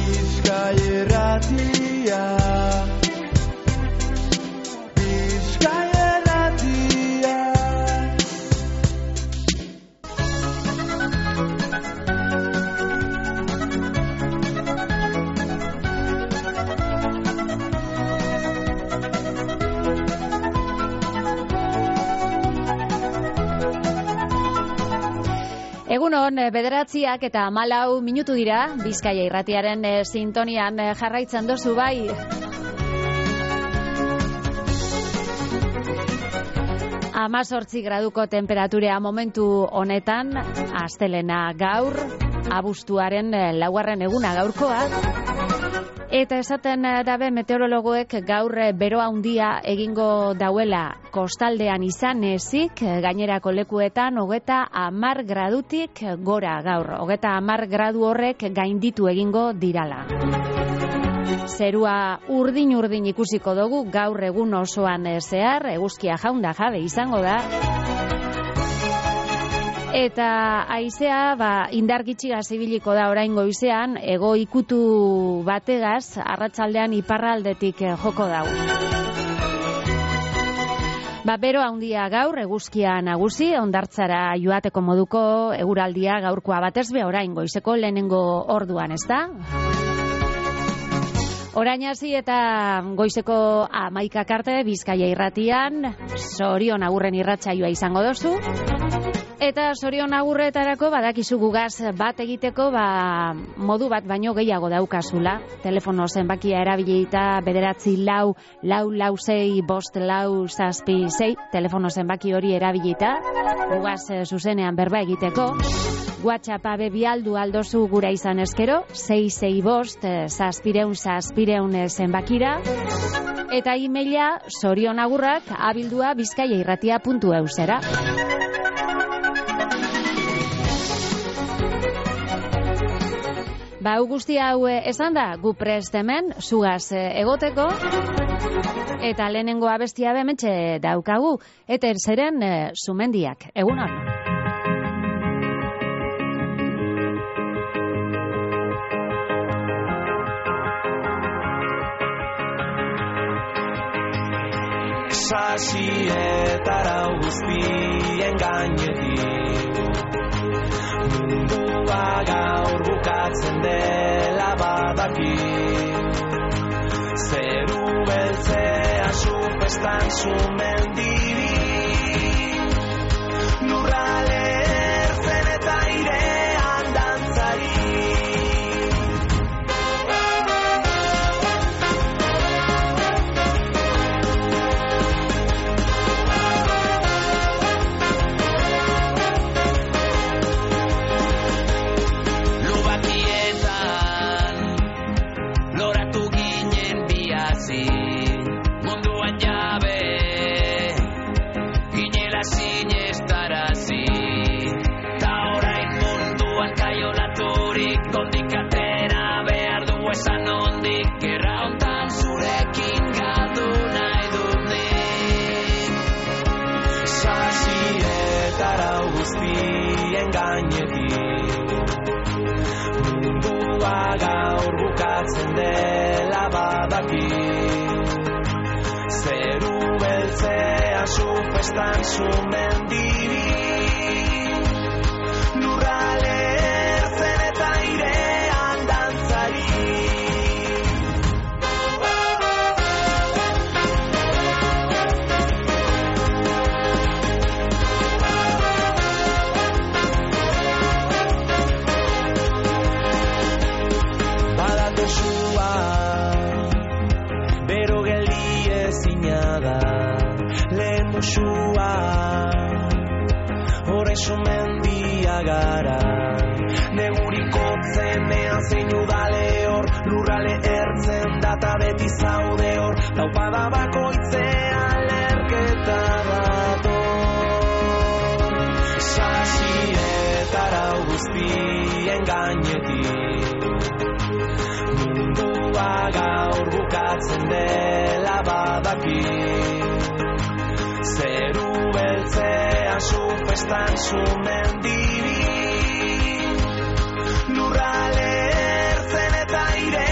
Egunon, 9:04 eta 14 minutu dira, Bizkaia Irratiaren sintonian jarraitzen dozu bai. Amazortzi graduko temperaturea momentu honetan, astelena gaur, abuztuaren 4. eguna gaurkoa. Eta esaten dabe meteorologoek gaur bero handia egingo dauela kostaldean izan ezik, gainerako lekuetan 30 gradutik gora gaur. 30 gradu horrek gainditu egingo dirala. Zerua urdin ikusiko dugu gaur egun osoan zehar, eguzkia jaunda jabe izango da. Eta haizea indar gitxigaz ibiliko da orain goizean, hego ikutu bategaz, arratsaldean iparraldetik joko dau. Bero handia gaur, eguzkia nagusi, hondartzara joateko moduko eguraldia gaurkoa batez be orain goizeko lehenengo orduan, ezta? Orain hasi eta goizeko 11 arte Bizkaia Irratian, Sorion agurren irratsaioa izango dozu. Eta Sorion agurretarako badakizu gugaz bat egiteko modu bat baino gehiago daukazula. Telefono zenbakia erabilita 944645656, telefono zenbaki hori erabilita gugaz zuzenean berba egiteko. WhatsAppa bialdu aldozu gura izan eskero, 665 zenbakira. Eta e-maila sorionagurrak@bizkaiairratia.eusera. Guzti hau esan da, gu prest hemen, zugaz egoteko, eta lehenengo abestia bementxe daukagu, eta zeren Sumendiak. Egunon! Sasietara guztien gainetik mundua gaur bukatzen dela badaki, zeru beltzea supestan Sumendiri, lurrale ertzen eta airean dantzari. Mundua gaur bukatzen dela badaki, zeru beltzea supestan Sumendiri, lurrale ertzen eta airean dantzari. Bero geldi ezina da lehen musua, orain Sumendia gara, neguriko zenean zein udale hor, lurrale ertzen data beti zaude hor, taupada bakoitzean lerketa dator. Sasietara guztien gainetik mundua gaur bukatzen dela badaki, zeru beltzea supestan Sumendiri, lurrale ertzen eta aire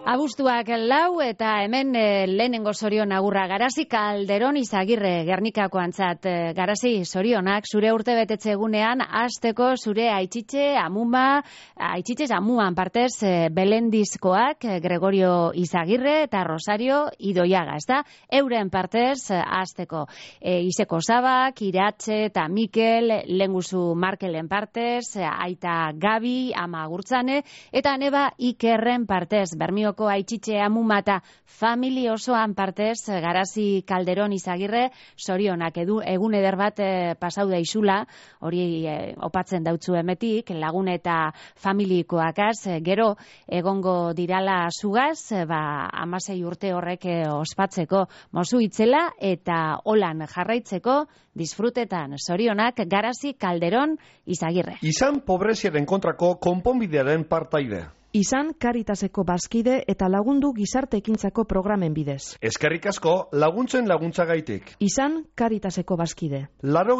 Abuztuak 4 eta hemen lehenengo zorion agurra Garazi Calderón Izagirre Gernikakoantzat. Garazi, zorionak zure urtebetetze egunean hasteko zure aitzitxez amuan partez Belendizkoak Gregorio Izagirre eta Rosario Idoiaga, ezta? Euren partez hasteko Iseko Zabak, Iratxe eta Mikel, lenguzu Markelen partez, aita Gabi, ama Gurtzane, eta neba Ikerren partez, Bermioko aitzitxe amumata famili osoan partez, Garazi Calderón Izagirre, zorionak egun eder bat pasau daizula, hori opatzen dautzu emetik, lagun eta familikoakaz, gero egongo dirala zugaz, 16 urte horrek ospatzeko mozu itzela eta holan jarraitzeko disfrutetan. Zorionak Garazi Calderón Izagirre. Izan pobreziaren kontrako konponbidearen partaide. Izan Caritaseko bazkide eta lagundu gizarte ekintzako programen bidez. Eskerrik asko laguntzen laguntzagaitik. Izan Caritaseko bazkide.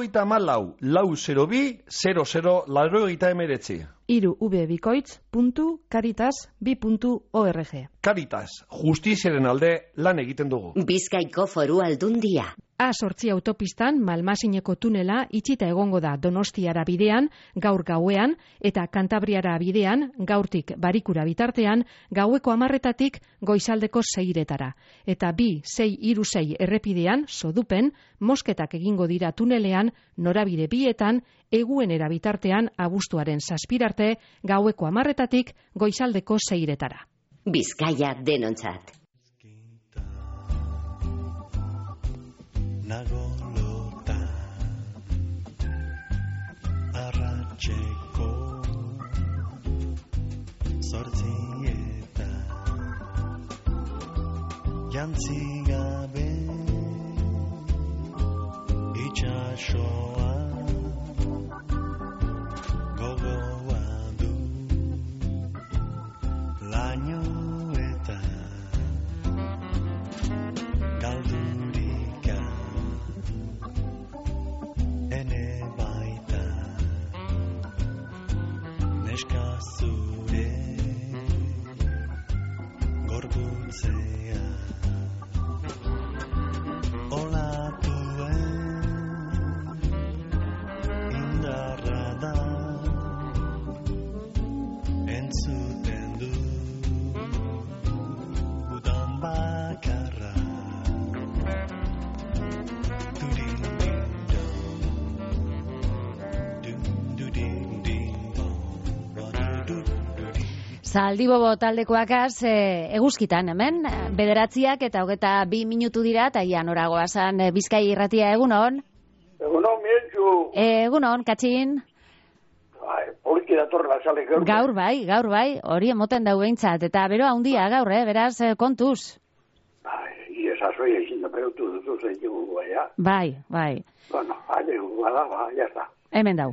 94-402-00-89. irubikoitz.caritas2.org. Caritas, justiziaren alde lan egiten dugu. Bizkaiko Foru Aldundia. A8 autopistan Malmasineko tunela itxita egongo da Donostiara bidean, gaur gauean, eta Kantabriara bidean, gaurtik Barikura bitartean, gaueko 10:00 goizaldeko 6:00. Eta 2-6-3-6 errepidean, Sodupen, mosketak egingo dira tunelean, norabide bietan, eguenera bitartean abuztuaren 7 arte, gaueko 10:00 goizaldeko 6:00. Bizkaia denontzat. Nagolota arratxeko zortzieta jantzi gabe itxasoa gogoa du laino eta galdurika ene baita neska zure gorputzea olatuen indarra da entzuten du udan bakarra Zaldibobo taldekoakaz eguzkitan hemen, 9 eta 22 minutu dira, eta ian oragoazan Bizkai irratia egunon. Egunon, mientxu. Egunon, katxin. Poliki datorra sale gaur. Gaur bai, hori emoten dau behintzat, eta bero handia gaur, beraz kontuz. Iesazoi egin da perutu duzu zeitegu ja. Bai. Bueno, haide bada, ya está. Hemen dau.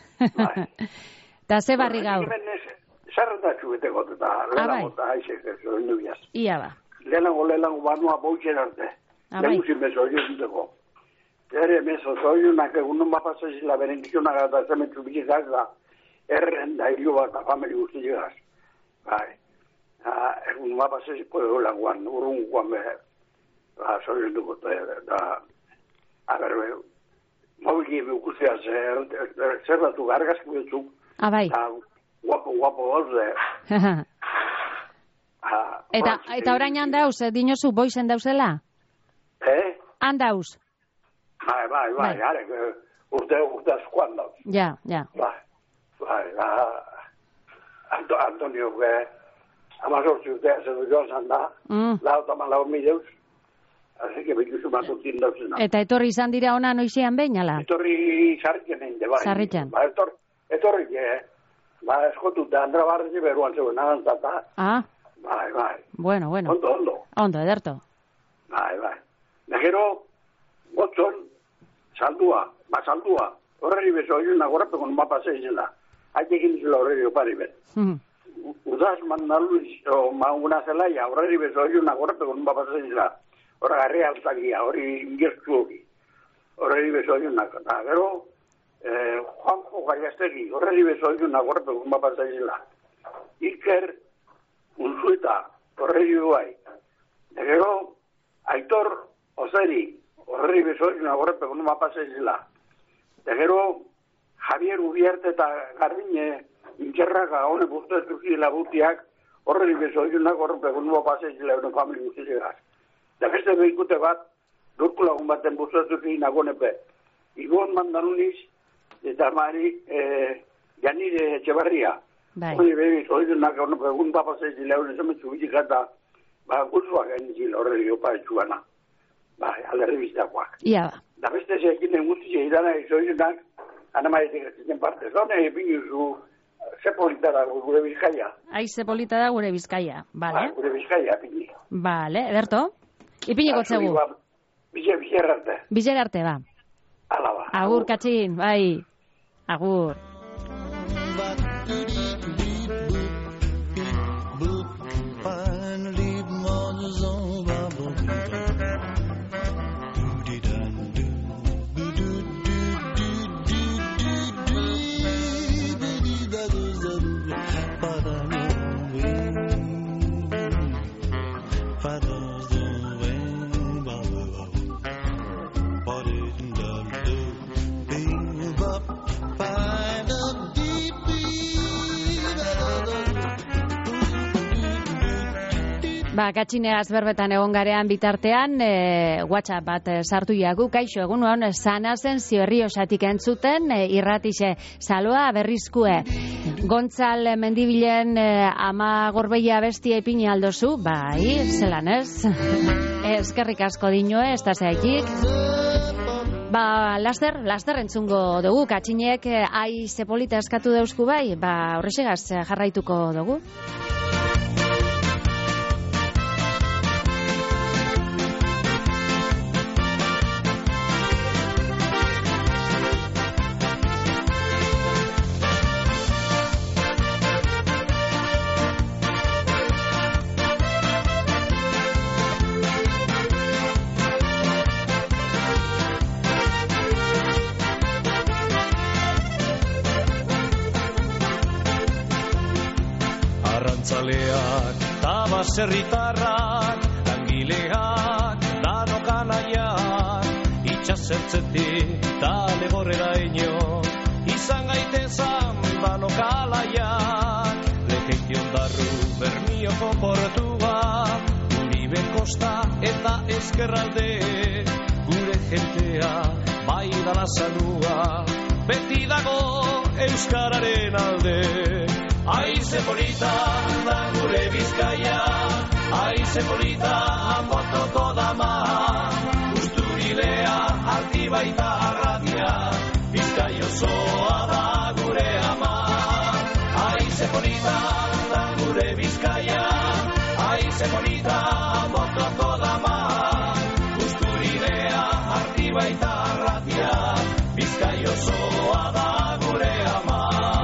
Ta ze barri gaur. Zerretatxu beteko eta lehenago eta haizek ez oindu biaz. Ia ba. Lehenago banua bautxen arte. Lehenuzin bezo hori duteko. Ere mezo zoiunak egun bapazazila berenkizionak eta zementzu bizizak da erren da hiru bat famili guztiagaz. Bai. Egun bapazaziko egolanguan, urrunguan beher. Zoiun duko eta a ber, mobilki beukustea zerratu gargazki betzuk. Bai. Guapo gauze. Eta orain handauz, dinozu boizen dauzela? Handauz? Bai, arek, urte askoan dauz. Ja. Bai, Antonio, amazortzi urtea zedu joan zanda, lau mideuz, así que behizu matutin dauzena. Eta etorri izan dira ona noizean behin, ala? Etorri sarritzen egin, bai. Sarritzen. Etorri, eskotu da Andra Barri beruan zegoen agantzata. Bai. Bueno. Ondo, ederto. Bai. Negero, gotzon, saldua. Horreri bezo hori nagorapeko non bapasea izela. Haitekin izela horreri opari bet. Udaz mandaluiz, una zelaia, horreri bezo hori nagorapeko non bapasea izela. Horra garria altagia, hori ingertu hori. Horreri bezo hori nakata. Gero, Juanjo Gaiastegi, horreri bezo hori nagorapeko non bapasea izela. Iker, Unzueta, horreri duai. Da gero, Aitor Ozeri, horreri bezoizuna horrepe, kono mapasa izela. Da gero, Javier Ubierte eta Garbine, intxerraka, hone buztetu zila butiak, horreri bezoizuna horrepe, kono mapasa izela, hone familia guztizegaz. Da beste behikute bat, durku lagun baten buztetu zila nagonepe. Igon mandanuniz, eta mari, Janire Etxebarria. Hori behiz, hori denak, egun papasa izela, hone zemetzu bitikata, gultzuak egin zila horreri opa etxuana. Alderri biztakoak. Ia ba. Da beste zekinen guztia idana izoizunak, anamaitek ezten parte. Zone, epinizu, zepolita da gure Bizkaia. Zepolita da gure Bizkaia, bale? Gure Bizkaia, epini. Bale, ederto? Ipiniko txegu. Bizer arte. Bizer arte, ba. Ala ba. Agur, Katxin, bai. Agur. Katxinegaz berbetan egon garean bitartean, WhatsApp bat sartu jagu, kaixo egun hon, Sanazen Ziorriosatik entzuten, irratixe, saloa berrizkue. Gontzal Mendibilen ama gorbeia bestia ipini aldozu, bai, zelan ez? Eskerrik asko dinoe, ez da zeaikik. Laster entzungo dugu, Katxinek Zepolita eskatu deusku bai, horrexegaz jarraituko dugu. Baserritarrak, langileak, danokanaiak, itxasertzetik tale gorreraino, izan gaitezan danokalaiak, Lekeition darru Bermioko portua, Uribe Kosta eta Ezkerralde, gure jentea, bai dala zanua, beti dago Euskararen alde. Zepolita da gure Bizkaia, Zepolita motoko dama, Usturilea arti baita arratia, Bizkai osoa da gure ama. Zepolita da gure Bizkaia, Zepolita motoko dama, Usturilea arti baita arratia, Bizkai osoa da gure ama.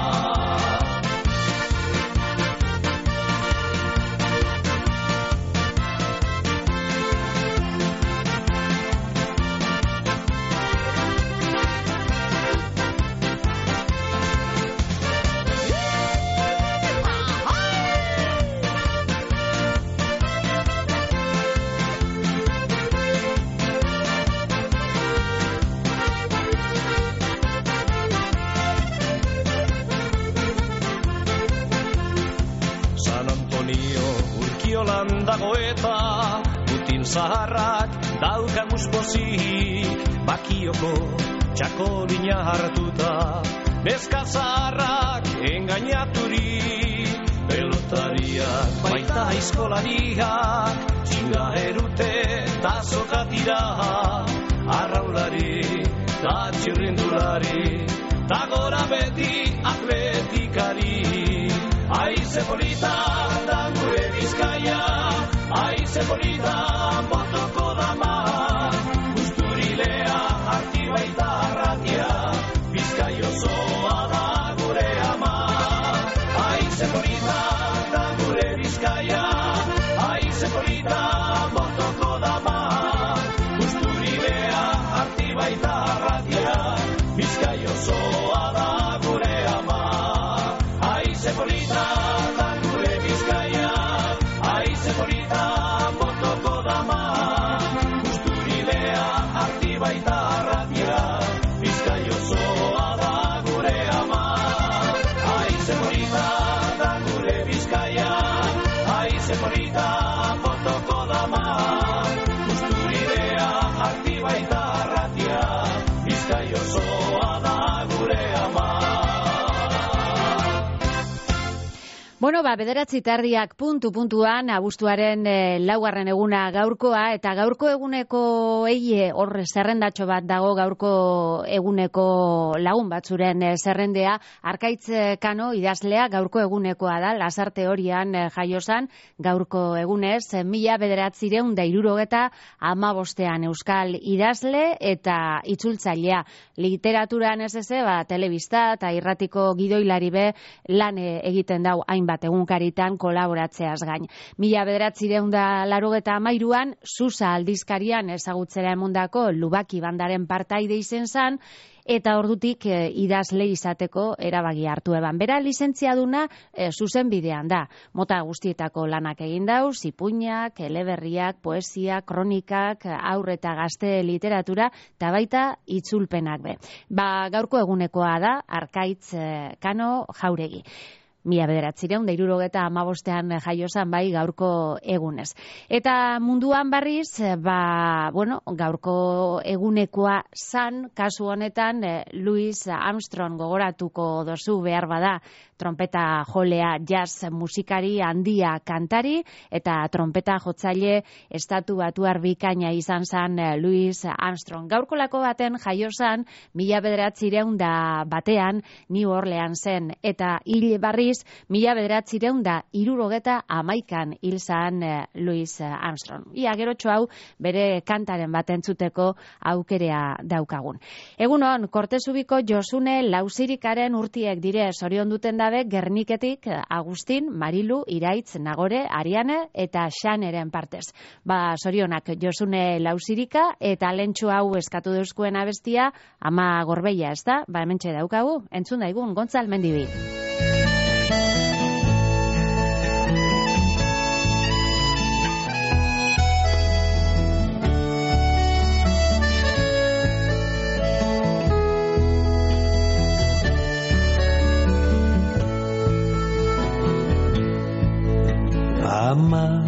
Dago eta Putin zaharrak daukaguz pozik, Bakioko txakolina hartuta, Neska zaharrak engainaturik, Pelotariak baita aizkolariak, Txinga erute eta zokatira, Arraulari eta txirrindulari, Ta gora beti atletikari. Zepolita da gure Bizkaia, Zepolita motoko dama, Usturilea arti baita arratia, Bizkai osoa da gure ama. Zepolita da gure Bizkaia, Zepolita motoko dama, Usturilea arti baita arratia, Bizkai osoa da gure ama. Haize polita da gure Bizkaian, haize polita botoko dama, Busturidea aktiba eta arratia, Bizkai osoa da gure ama. Bueno, bederatzi tardiak puntuan, abuztuaren laugarren eguna gaurkoa, eta gaurko eguneko eie hor zerrendatxo bat dago gaurko eguneko lagun batzuren zerrendea. Arkaitz Kano idazlea gaurko egunekoa da, Lasarte Horian jaiozan gaurko egunez, 1975 euskal idazle eta itzultzailea. Literaturan ez telebista eta irratiko gidoilari be lan egiten dau hainbat egunkaritan kolaboratzeaz gain. 1983an Susa aldizkarian ezagutzera emondako Lubaki bandaren partaide izen zan, eta ordutik idazle izateko erabaki hartu eban. Bera lizentziaduna zuzen bidean da. Mota guztietako lanak egin dau, ipuinak, eleberriak, poesia, kronikak, haur eta gazte literatura, eta baita itzulpenak be. Gaurko egunekoa da, Arkaitz Kano Jauregi. 1975an jaiozan bai gaurko egunez. Eta munduan barriz, gaurko egunekoa zan, kasu honetan, Louis Armstrong gogoratuko dozu behar bada, trompeta jolea, jazz musikari handia kantari, eta trompeta jotzaile estatu batuar bikaina izan zan Louis Armstrong. Gaurkolako baten jaiozan, 1901 New Orleansen, eta hil barriz, 1971an hil zan Louis Armstrong. Ia gerotxo hau bere kantaren bat entzuteko aukerea daukagun. Egunon, Kortezubiko Josune Lauzirikaren urtiek dire sorion duten dabe Gerniketik Agustin, Marilu, Iraitz, Nagore, Ariane eta Xaneren partez. Sorionak Josune Lauzirika eta lentsu hau eskatu deuzkuen abestia Ama Gorbeia, ez da? Hementxe daukagu, entzun daigun, Gontzal Mendibi. Ama,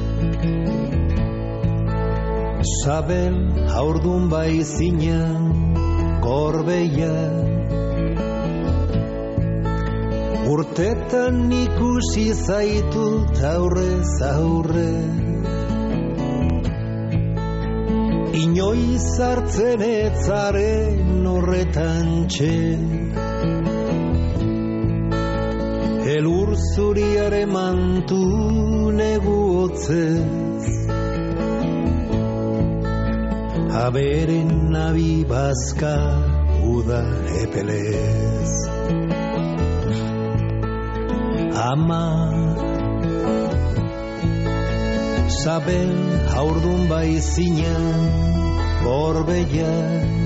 Sabel haurdun baizinan Gorbeia, urtetan ikusi zaitut aurrez aurre, inoiz hartzen etzaren horretan txe, elur zuriare mantu negu hotzez, aberen nabi bazka uda epelez. Ama, Sabel haurdun baizinan Gorbeia,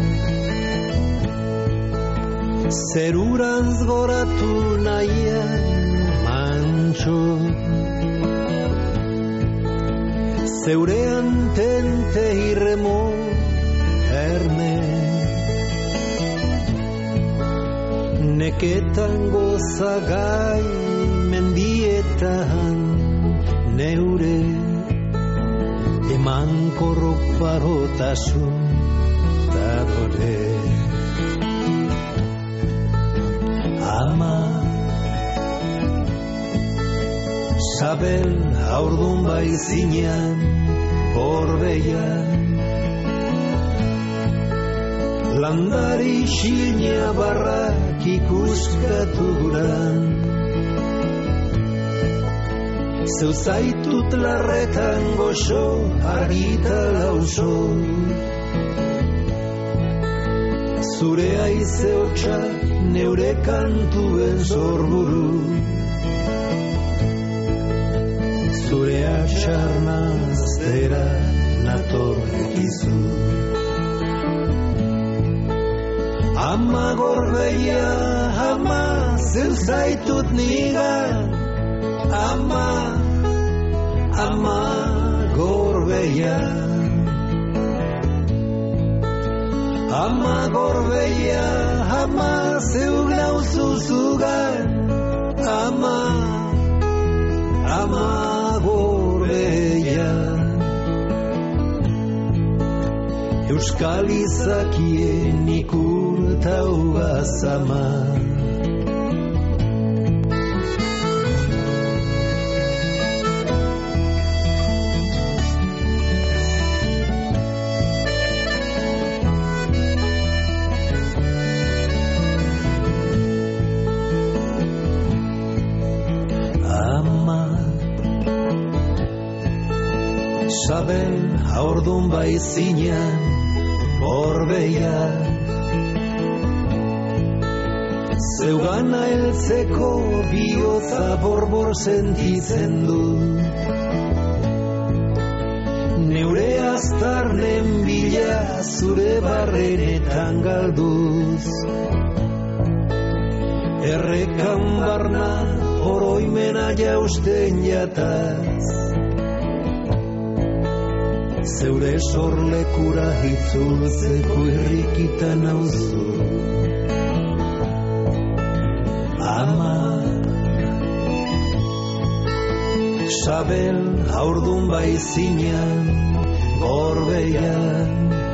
zerurantz goratu nahian mantxo, zeurean tente irremo erne, neketan gozagai mendietan neure, eman korrok parotasun dadore. Ama, Sabel haurdun baizinan Gorbeia, landari xina barrak ikuskaturan, zeu zaitut larretan goxo argita lauso, zure aize hotxak neure kantuen zorburu, zure atxarnaztera natorrekizu. Ama Gorbeia, ama zeu zaitut nigan, ama, ama Gorbeia, ama Gorbeia, ama zeu nauzu zugan, Euskal izakien ikurtau gazama. Sabel haurdun baizinan borbeia, zeugana heltzeko bihotza borbor sentitzen du. Neure aztarnen bila zure barrenetan galduz, errekan barna oroimena jausten jataz, zeure sorlekura itzultzeko irrikitan nauzu. Ama, Sabel haurdun baizinan gorbeian,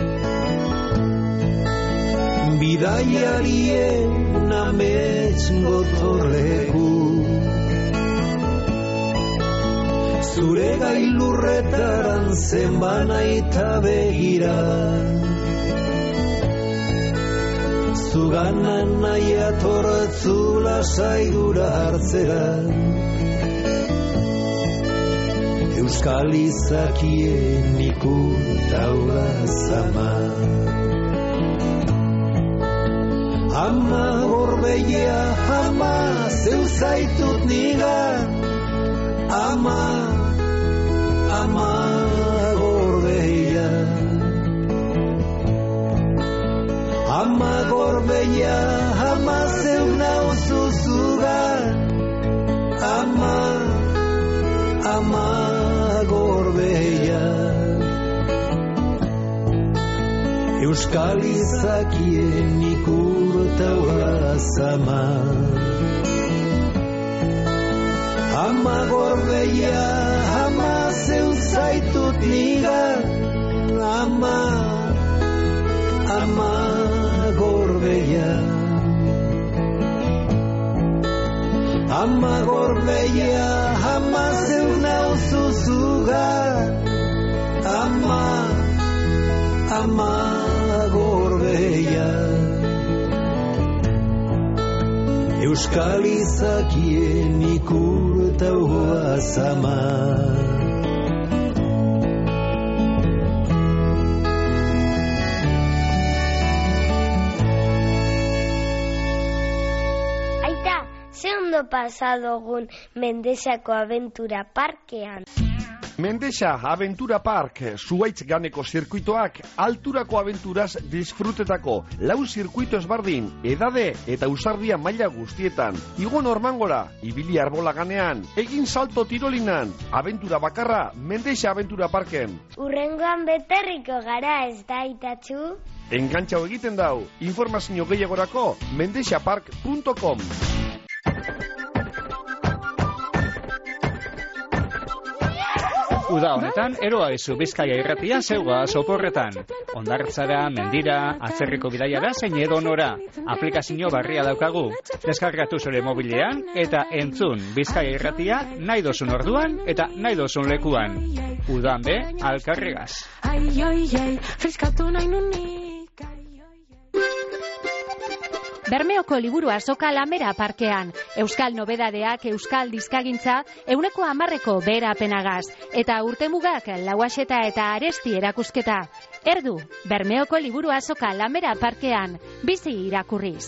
bidaiarien amets gotorleku, zure gailurretaran zenbana eta begira, zuganan nahi atortzula saigura hartzera, Euskal izakien ikurtau gazama. Ama gorbeia, ama zeu zaitut nigan, ama gorbeia, ama gorbeia, ama zeu nauzu zugan, ama gorbeia, Euskal izakien ikurtau gazama. Ama gorbeia, ama zeu zaitut nigan, ama gorbeia, ama gorbeia, ama zeu nauzu zugan, ama gorbeia, Euskal izakien ikurtau gazama. Aita, ze ondo pasadogun Mendexako Aventura Parkean. Mendexa Aventura Park, Zuaitz ganeko zirkuitoak, alturako aventuraz disfrutetako, lau zirkuito ezbardin, edade eta ausardia maila guztietan, igo normangora, ibili arbola ganean, egin salto tirolinan, aventura bakarra, Mendexa Aventura Parken. Urrengoan beterriko gara, ez da, Itatxu? Engantxau egiten dau, informazio gehiagorako, mendexapark.com. Uda honetan, eroa izu Bizkaia irratia zeuga soporretan. Ondartzara, mendira, atzerriko bidaiara zein edonora. Aplikazio barria daukagu. Deskargatu zure mobilean eta entzun Bizkaia irratia nahi dozun orduan eta nahi dozun lekuan. Udan be, alkarregaz. Bermeoko liburu azoka Lamera parkean, euskal nobedadeak, euskal dizkagintza, 110% beherapenagaz, eta urtemugak Lauaxeta eta Aresti erakusketa. Erdu, Bermeoko liburu azoka Lamera parkean, bizi irakurriz.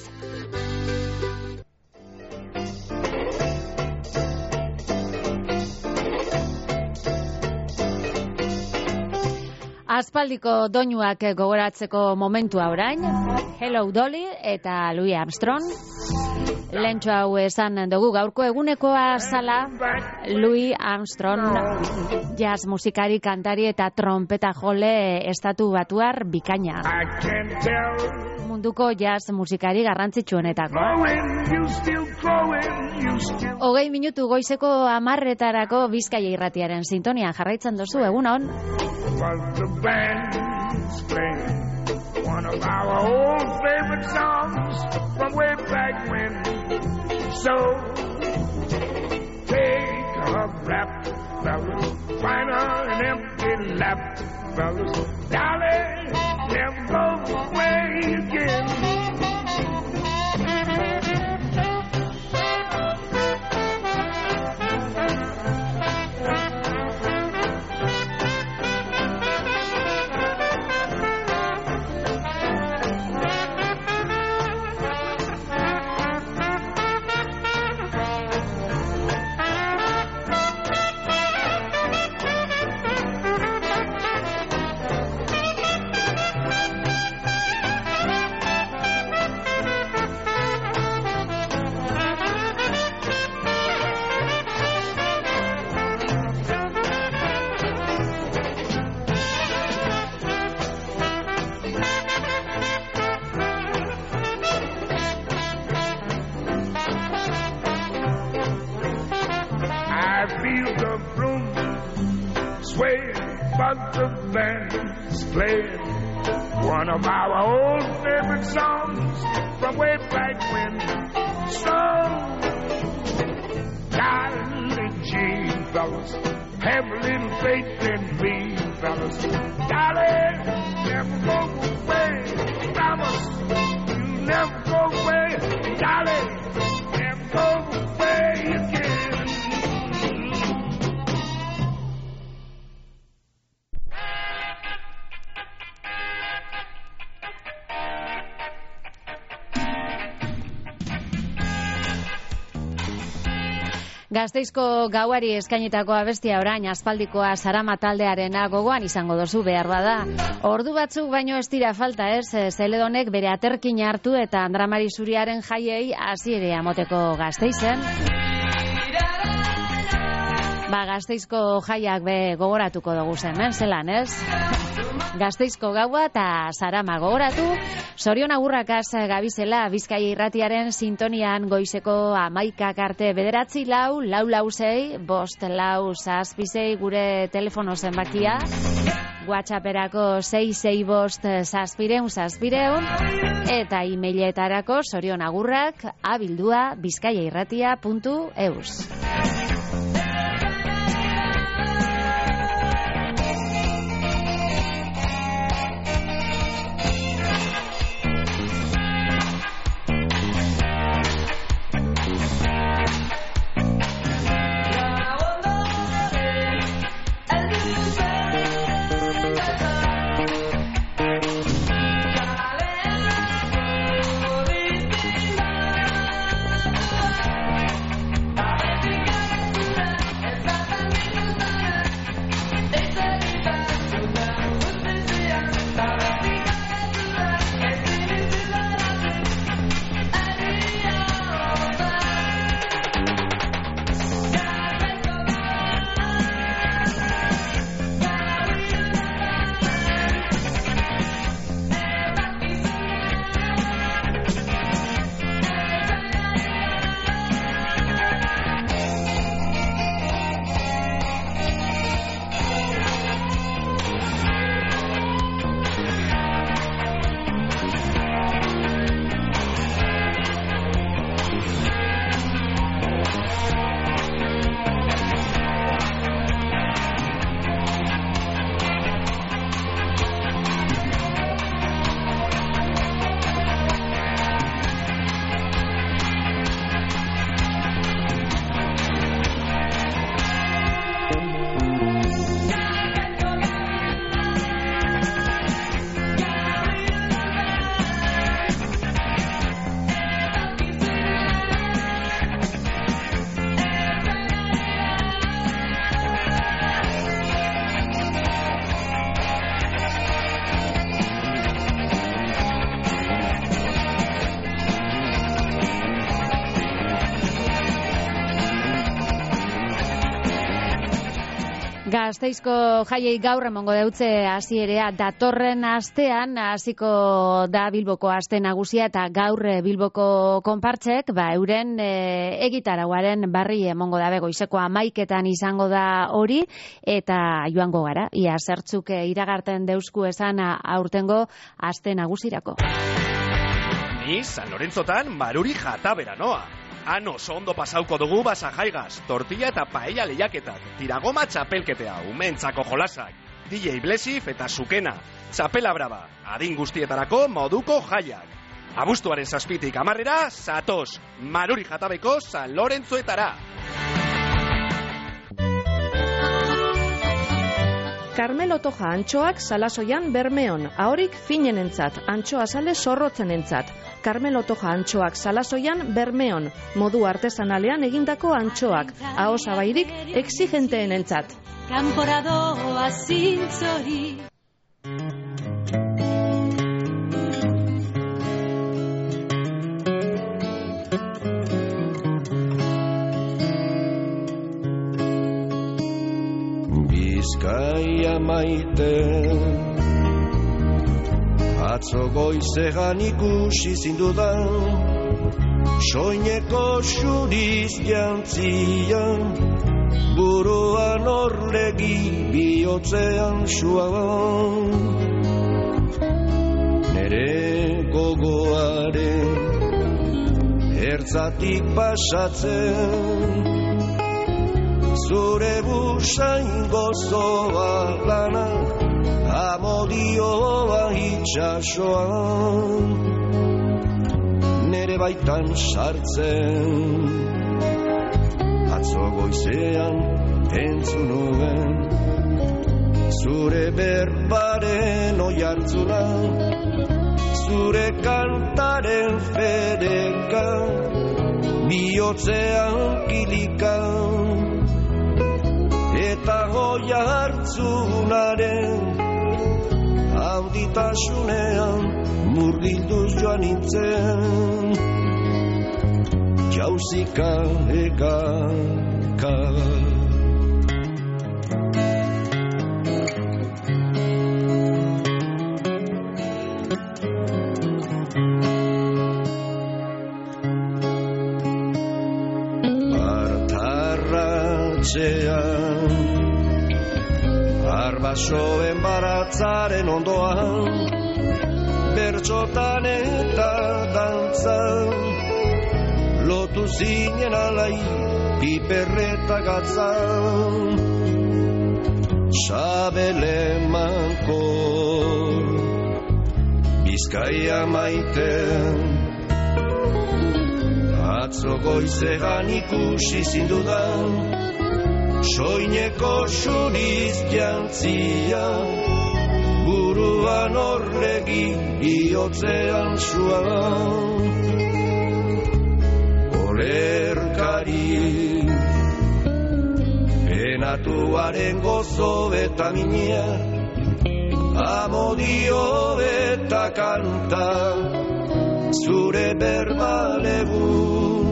Aspaldiko doinuak gogoratzeko momentua orain, Hello Dolly eta Louis Armstrong. Lentsu hau esan dugu gaurko egunekoa zala Louis Armstrong, jazz musikari, kantari eta trompeta jole estatu batuar bikaina. Munduko jazz musikari garrantzitsuenetako. 20 minutu goizeko 10:00 Bizkaia irratiaren sintonian jarraitzen duzu, egunon. But the band's playing one of our old favorite songs from way back when. So take a rap, fellas, find an empty lap, fellas, darling, never go away again. One of our old favorite songs from way back when. So, darling G, fellas, have a little faith in me, fellas. Darling, never go away. Promise, you never go away. Darling, never go away again. Gasteizko gauari eskainitako abestia orain aspaldikoa Sarama taldearena gogoan izango dozu behar bada. Ordu batzuk baino ez dira falta, ez? Zeledonek bere aterkin hartu eta Andramari Zuriaren jaiei hasiere amoteko Gasteizen. Gasteizko jaiak gogoratuko dugu zen, zelan, ez? Gasteizko gaua eta Sarama gogoratu. Sorion agurrakaz gabizela Bizkaia Irratiaren sintonian goizeko 11 arte 9-4-6-5-4-6 gure telefono zenbakia. WhatsApperako 665-600 eta emailetarako sorionagurrak@bizkaiairratia.eus. Gasteizko jaiei gaur emongo deutze hasierea datorren astean hasiko da Bilboko aste nagusia eta gaur Bilboko konpartzek euren egitarauaren barri emongo dabe goizeko 11etan izango da hori eta joango gara ia zertzuk iragarten deusku esan aurtengo aste nagusirako. Ni San Lorentzotan maruri jatabera noa. Han oso ondo pasauko dugu basa jaigaz, tortilla eta paella lehiaketak, tiragoma txapelketea, umentzako jolasak, DJ Blesif eta Sukena, txapela braba, adin guztietarako moduko jaiak. Abuztuaren 7tik 10 zatoz, maruri jatabeko San Lorentzoetara. Carmelo Toja antxoak Salasoian Bermeon, ahorik finenentzat, antxoa sale zorrotzenentzat. Carmelo Toja antxoak Salasoian Bermeon, modu artesanalean egindako antxoak, aho zabairik exigenteenentzat. Kanporadoa zintzori. Bizkaia maite atzo goizegan ikusi zindudan soineko xuriz jantzian buruan orlegi bihotzean suaban nere gogoaren ertzatik pasatzen zure busain gozoa lana amodioa itxasoan nere baitan sartzen atzo goizean entzun nuen zure berbaren oihartzuna zure kantaren fedeka bihotzean kilikan eta goia hartzunaren auditasunean murgilduz joan nintzen jauzika ekaka Artarratxean Arbasoen baratzaren ondoan bertxotan eta dantzan lotu zinen alai piperreta gatzan Sabele manko Bizkaia maiten atzo goizegan ikusi zindudan soineko xuriz jantzia buruan orlegi bihotzean suan olerkari enatuaren gozo eta minia amodio eta kanta zure berbalegun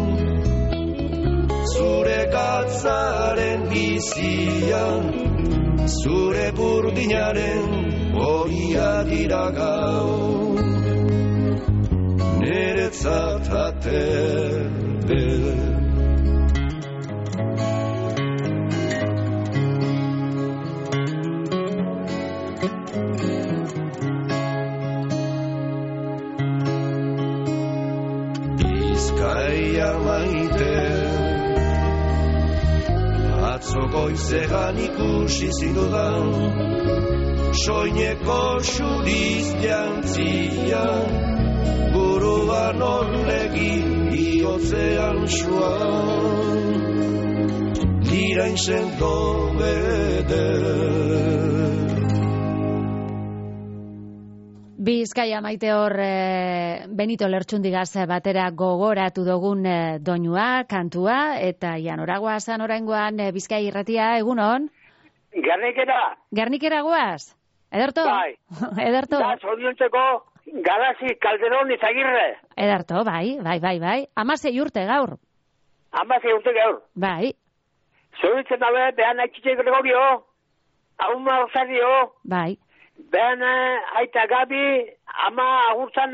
zure gatzaren bizian, zure burdinaren horia dira gau, niretzat aterbe. Bizkaia maite atzo goizean ikusi zindudan soineko xuriz jantzia buruan orlegi bihotzean suan lirain sendo beder. Bizkaia maite hor Benito Lertxundigaz batera gogoratu dugun doinua, kantua, eta Ianoragoa zan oraingoan Bizkaia irratia, egunon? Gernikera. Gernikera goaz? Ederto? Bai. Ederto? Da, zoriontzeko Galazi Calderón Izagirre. Ederto, bai. 16 urte gaur. 16 urte gaur. Bai. Zoriontzen dabe, behan aitzitze Gregorio. Auma Rosario. Bai. Ben aita Gabi, ama agurtzan,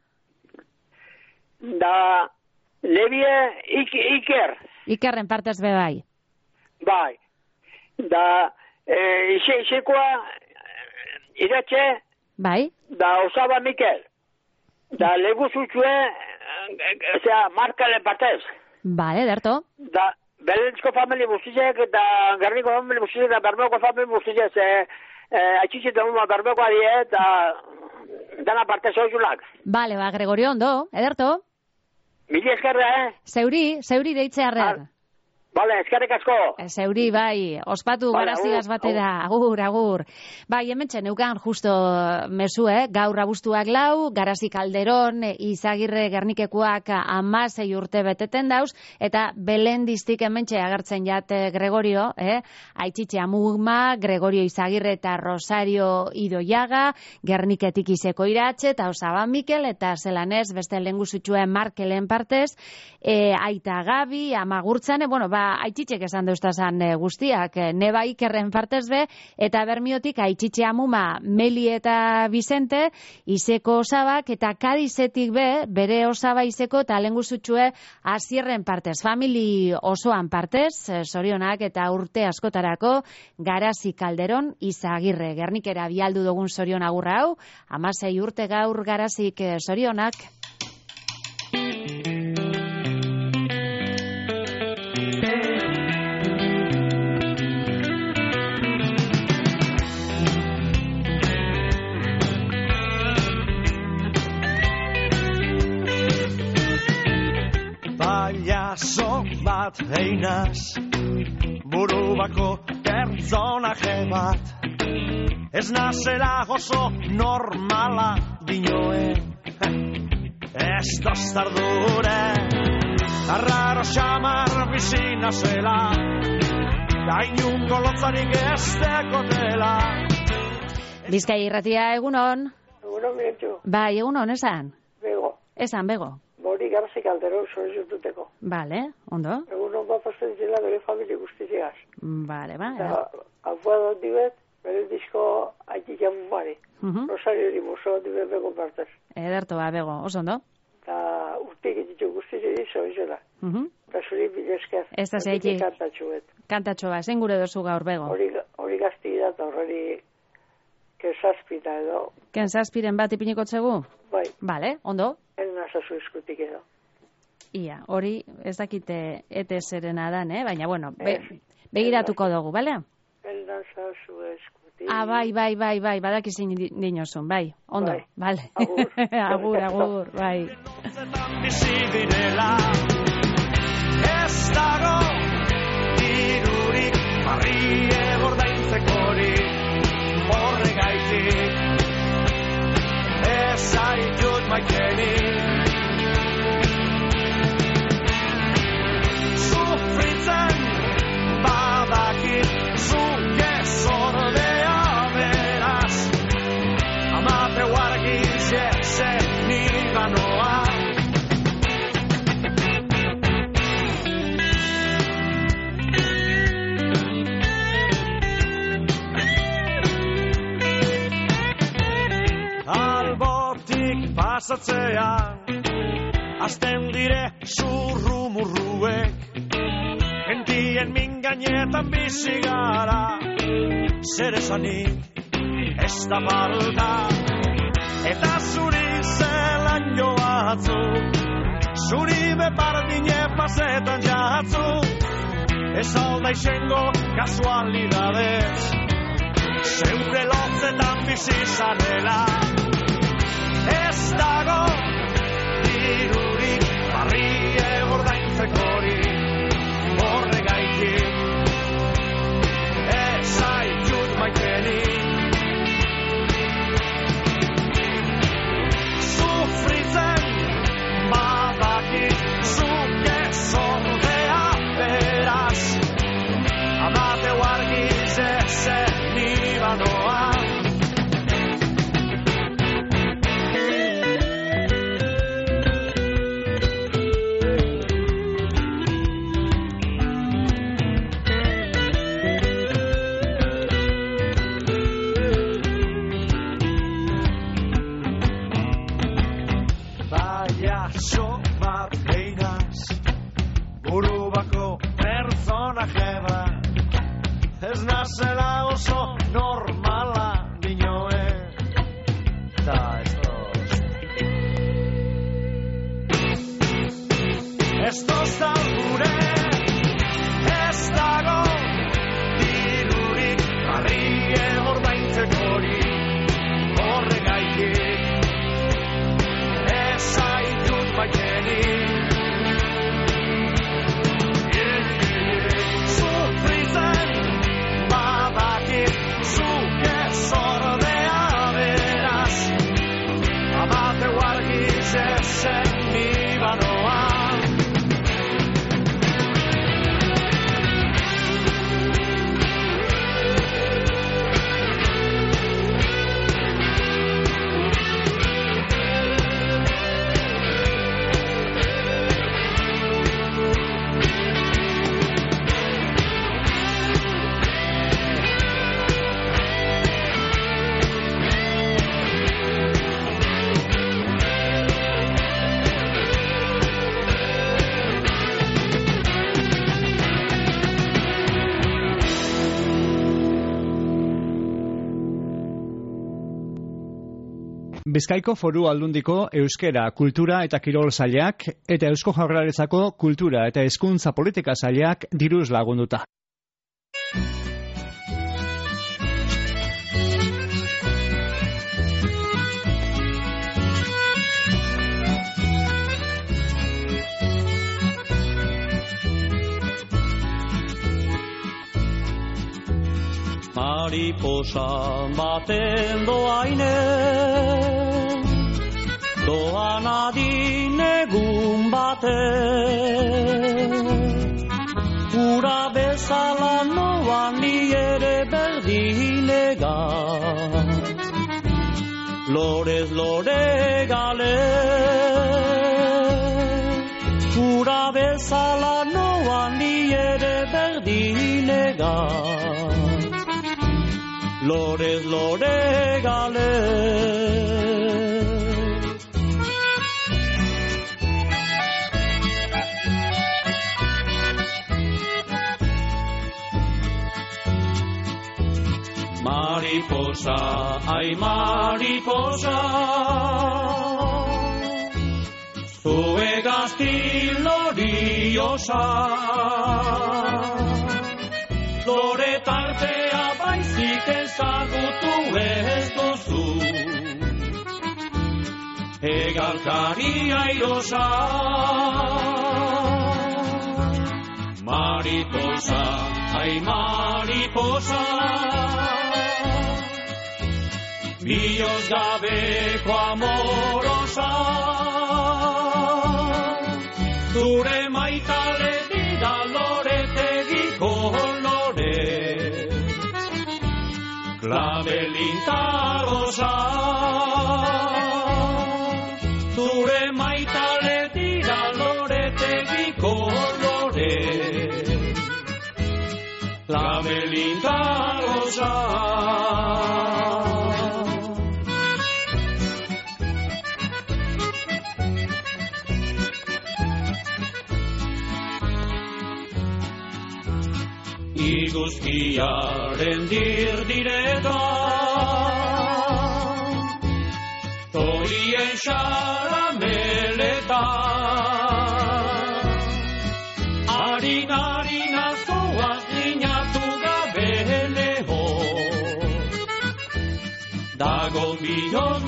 da Lebie Iker. Ikerren partez be bai. Bai. Da Isekoa Iratxe. Bai. Da Osaba Mikel. Da Lebu Zutxue, osea, Markalen partez. Bale, derto. Da Belentzko famili guztiek, eta Gerniko famili guztiek, eta Bermeoko famili guztiek, atxitxe demuma Bermeoko adie, eta dana partez oizulak. Bale, Gregorio, ondo, ederto. Mili eskerra, Zeuri deitzearrer. Bale, eskerrik asko. Zeuri, bai, ospatu garazigaz batera, agur. Bai, hementxe neukan justo mesu, gaur abuztuak 4, Garazi Calderón, Izagirre Gernikekoak 16 urte beteten dauz, eta Belendiztik hementxe agertzen jate Gregorio, Aitxitxe Amugma, Gregorio Izagirre eta Rosario Idoiaga, Gerniketik Izeko Iratxe, eta Osaba Mikel, eta zelanez, beste lehenguzutxuen Markelen partez, Aita Gabi, Amagurtzane, Aitxitxek esan deustazan guztiak, neba Ikerren partez be, eta Bermiotik Aitxitxe Amuma, Meli eta Bizente, Izeko Osabak, eta Kadizetik be, bere Osaba Izeko, eta lehenguzutxue Azierren partez, famili osoan partez, zorionak eta urte askotarako, Garazi Calderón, Izagirre, Gernikera bialdu dugun zorion agurra hau, 16 urte gaur Garazik zorionak. Paiazo bat einaz, buru bako pertsonaje bat, ez nazela oso normala dinoen, ez tostardure, arraro xamar bizina zela, gainungo lotzarik ez dekotela. Bizkai irratia, egunon? Egunon, miretxu. Bai, egunon, esan? Bego. Esan, bego. Bori Garazi Calderón sorizututeko. Bale, ondo. Egunon bat pasen zela bere famili guztiziaz. Bale, ba. Afua dut dibet, bere disko Aitxitxe Amumari. Rosario Limuso dibet bego partez. Ederto, ba, bego, oso ondo. Eta urtik ditu guztiziaz sorizela. Eta zuri bidezker. Ez da zeiki. Kantatxuet. Kantatxo ba, zen gure dozu gaur bego. Hori gazti da eta horreri kenzazpita edo. Kenzazpiren bat ipiniko txegu? Bai. Bale, ondo. Nazazu eskutik edo. Ia, hori ez dakite ete zerena dan, baina, bueno, begiratuko dugu, bale? Nazazu eskutik. Bai, badakizin dinozun, bai, ondo, bale. Agur, bai. Ez dago dirurik barrie gordaintzekorik horregaitik ez zaitut maitenik sufritzen badakit zuke zordea beraz amate guargin zezen niganoa. Pasatzean, azten dire zurrumurruek, entien min gainetan bizi gara, zer esanik ez da falta, eta zuri zelan joatzu, zuri bepardine pasetan jatzu, ez alda izango kasualidadez, zeure lotzetan bizi zarela. Ez dago dirurik barrie gordaintzekorik horregaitik ez zaitut maitenik sufritzen badakit zuke zordea beraz amateu argi zezen nibanoa. Bizkaiko Foru Aldundiko Euskera, Kultura eta Kirol Sailak eta Eusko Jaurlaritzako Kultura eta Hezkuntza Politika Sailak diruz lagunduta. Mariposa baten doaine, doan adin egun baten. Ura bezala noan ni ere berdinega, lorez lore gale. Ura bezala noan ni ere berdinega, lorez lore gale. Mariposa, ai mariposa, zue gazti loriosa, lore tartea baizik ezagutu ez duzu, egalkari airosa. Mariposa, ai mariposa, bioz gabeko amorosa, zure maitale dira loretegiko lore, klabelintarosa. Zure maitale dira loretegiko lore, klabelintarosa. Iguzkiaren dirdiretan, torien xarameletan, harina zoaz linatu gabe leho, dago bihot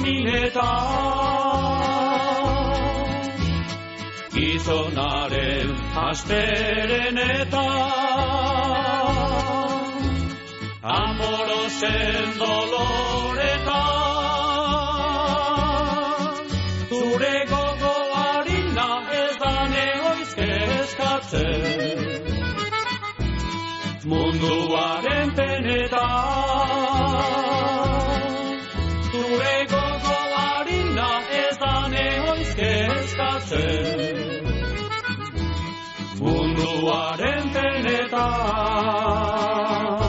minetan, gizonaren asperenetan, amorosen doloretan, zure gogo harina ez da neoiz kezkatzen, munduaren penetan, zure gogo harina ez da neoiz kezkatzen, munduaren penetan.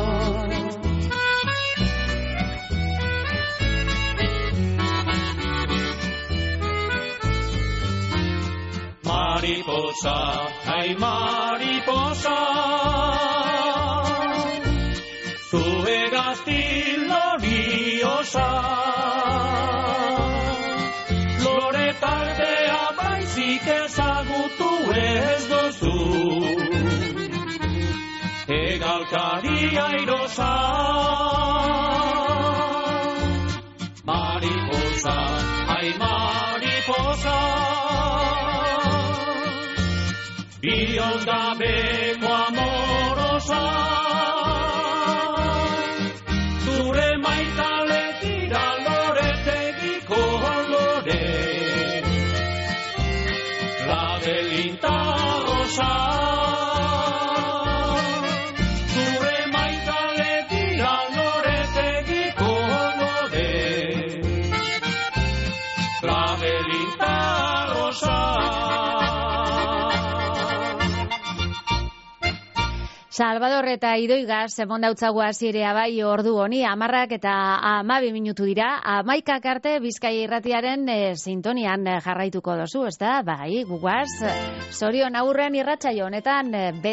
Mariposa, ai mariposa, zue gazti loriosa, lore tardea baizik ezagutu ez duzu, egalkari airosa. Mariposa, ai mariposa, bioz gabeko amorosa, zure maitale dira loretegiko lore, klabelintarosa. Zure maitale dira loretegiko lore, klabelintarosa. Salvador eta Idoigaz, emondautzagu hasierea bai ordu honi, 10 eta 12 minutu dira, 11 arte Bizkaia Irratiaren sintonian jarraituko dozu, ezta? Bai, guaz, Sorion aurren irratsaio honetan,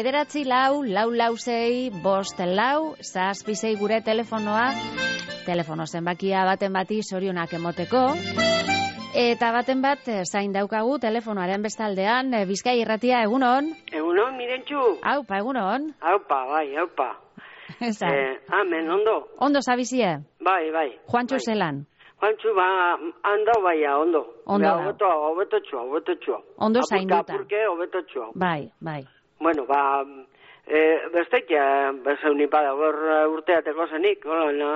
944-446-546 gure telefonoa, telefono zenbakia baten bati Sorionak emoteko. Eta baten bat, zain daukagu telefonoaren bestaldean, Bizkaia Irratia, egunon? Egunon, Mirentxu. Aupa, egunon? Aupa, bai, aupa. Eza. Amen, ondo. Ondo zabizie? Bai, bai. Juantxo bai. zelan? Juantxu, andau baia, ondo. Ondo da. Hobetotxua. Ondo zainduta. Apurke, hobetotxua. Bai, bai. Bueno, bestek, bezauni pada, urteateko zenik, hola, no?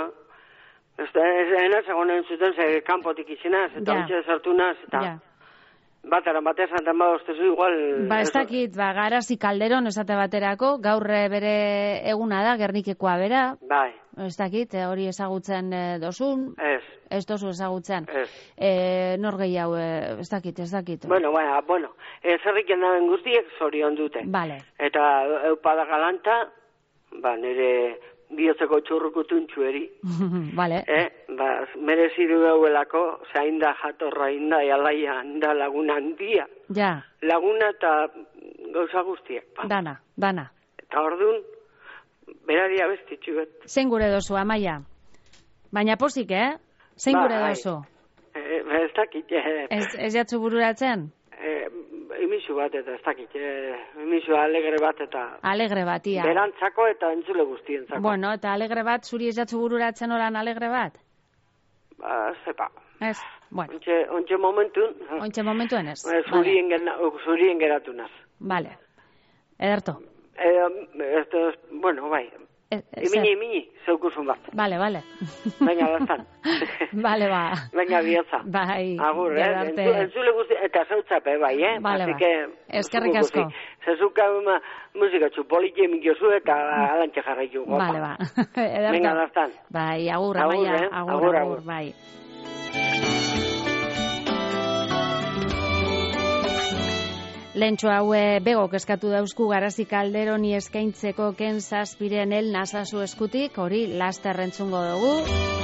Ena segonen zuten ze kanpotik izinaz, eta ontsa sartu naz, eta batera batez anten badoztezu igual... Ez dakit, Garazi Calderon esate baterako, gaur bere eguna da, Gernikekoa bera. Bai. Ez dakit, hori ezagutzen dozun. Ez dozu ezagutzen. Nor gehiago, ez dakit. Bueno, zerriken daben guztiek zorion dute. Vale. Eta eupada galanta, nire... bihotzeko txurrukutuntxu eri. Vale. Merezidu gauelako, zain da jatorra inda, alaia handa laguna handia. Ja. Laguna eta gauza guztiak. Dana. Eta orduan, berari abestitxu bet. Zein gure dozu, Amaia? Baina pozik, Zein gure dozu? Ez dakit. Ez jatzu bururatzen? Emisu bat eta ez dakit, emisu alegre bat eta... Alegre bat, ia. Berantzako eta entzule guztientzako. Bueno, eta alegre bat, zuri ez jatzu bururatzen oran alegre bat? Zepa. Ez, bueno. Ontxe momentun... Ontxe momentuen ez. Zurien geratu naz. Vale. Ederto. Bueno, bai. Imini, zeukuzun bat. Vale. Venga, bastan. Vale, ba. Venga, bihotza. Bai. Agur, entzule guzti, eta zautzape, bai, Vale, ba. Eskerrik asko. Zezuka musika txupolitxe mikiozu eta alantxe jarraitu. Vale, ba. Venga, bastan. Bai, agur, Amaia. Agur, bai. Lentxo haue begok eskatu dauzku Garazi Calderoni eskaintzeko ken zazpiren el nazazu eskutik, hori laster entzungo dugu.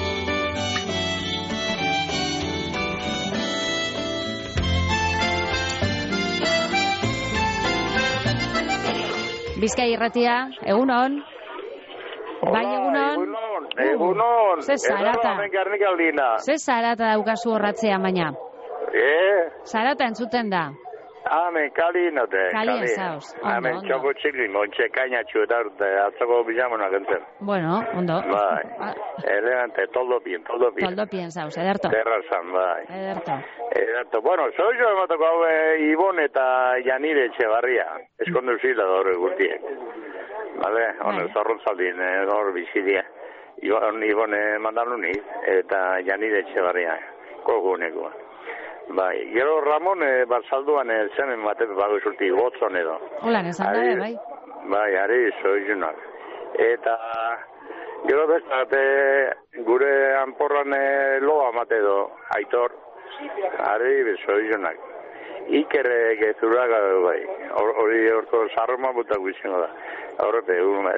Bizkaia Irratia, egunon? Bai, egunon? Egunon. Ze zarata. Ze zarata daukazu horratzea, baina? Zarata entzuten da. Hemen kalinote. Kalien zauz. Hemen txoko txikli, montxe kainatxu eta atzoko bizamonak entzen. Bueno, ondo. Bai. Elegante, toldo bien. Toldo bien zauz, ederto. Terrazan, bai. Ederto. Bueno, soy yo ematoko hau Ibon eta Janire Etxebarria. Eskondu zila gaur guztiek. Vale, zorrontzaldin gaur bizidia. Ibon mandaluni eta Janire Etxebarria. Kogunekoa. Bai, gero Ramon batzalduan zemen batepe bago zurti gotzon edo. Holan, esan dabe, bai. Bai, ari zoizunak. Eta gero bestate gure anporran loa mate edo, Aitor, ari zoizunak. Iker gezuraga bai, hori orko zarroma buta guizingo da. Horrepe,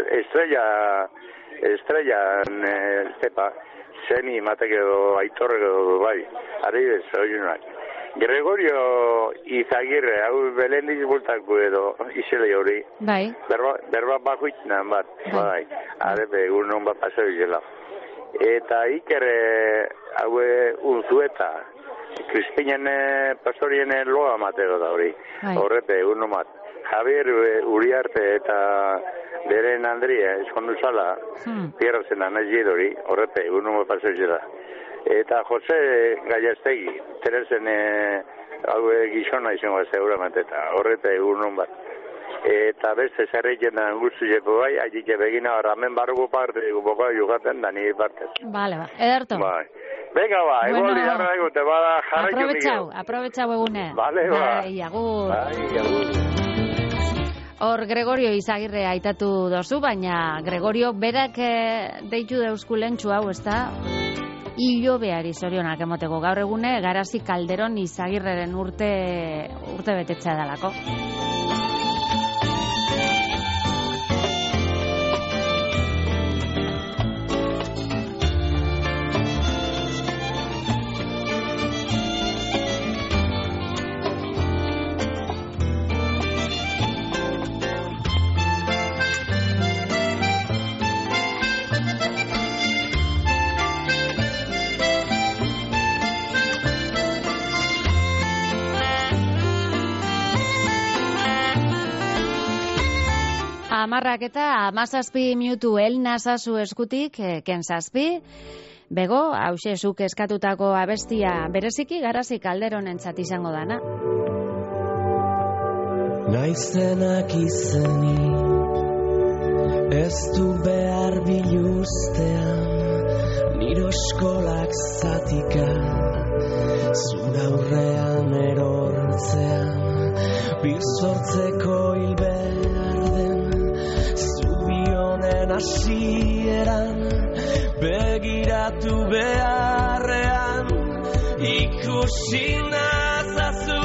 estrella, zepa, zeni matek edo Aitor edo bai, ari zoizunak. Gregorio Izagirre, hau belendiz bultako edo izele hori. Bai. Berba bakuitzenan bat, bai. Arepe, egun non bat paseo izela. Eta Iker, hau unzueta, Krispinen pastorien loa matero da hori. Horrepe, egun non bat. Javier Uriarte eta beren Andria, eskondu zala, pierrazen anezid hori, horrepe, egun non bat paseo izela. Eta Jose Gallastegi, Teresen hau gizona izango seguramente, eta horreta egun bat. Eta beste zerreiken da guztu jepo bai, haitik begina ramen barruko parte, boko jugaten da ni partez. Vale, ederto. Bai. Venga, egon lidarra egote, bada jarraiko mikio. Aprovechau egune. Vale, bai, agur. Hor Gregorio Izagirre aitatu dozu, baina Gregorio berak deitu deusku lentsu hau, ezta? Ilo behari zorionak emoteko gaur egune, Garazi Calderon Izagirreren urte betetzea dalako. 17:17 elnazazu eskutik, kenzazpi. Bego, hause zuk eskatutako abestia bereziki garazi Calderonentzat izango dana. Naizenak izenik ez du behar biluztean, niro eskolak zatika zura aurrean erortzean, bizortzeko hil behar den zubi honen hasieran, begiratu beharrean ikusi nazazu,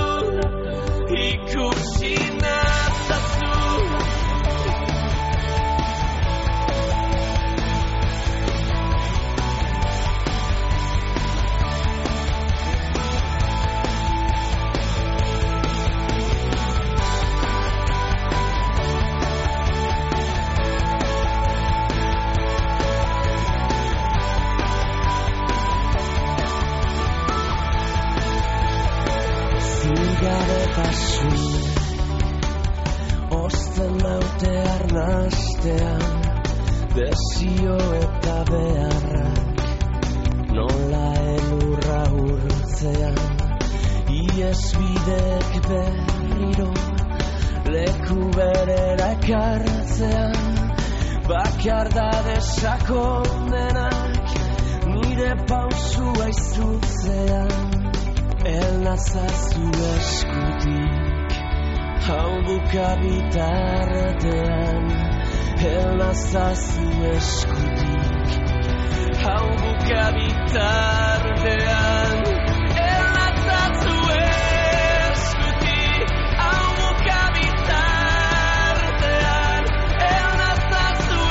ikusi nazazu. Osten naute arnastean, desio eta beharrak, nola elurra urtzean, iesbidek berriro, leku berera ekartzean, bakardade sakonenak, nire pausua izutzean, elnazazu eskutik, hau bukabitartean, elnazazu eskutik, hau bukabitartean, elnazazu eskutik, hau bukabitartean, elnazazu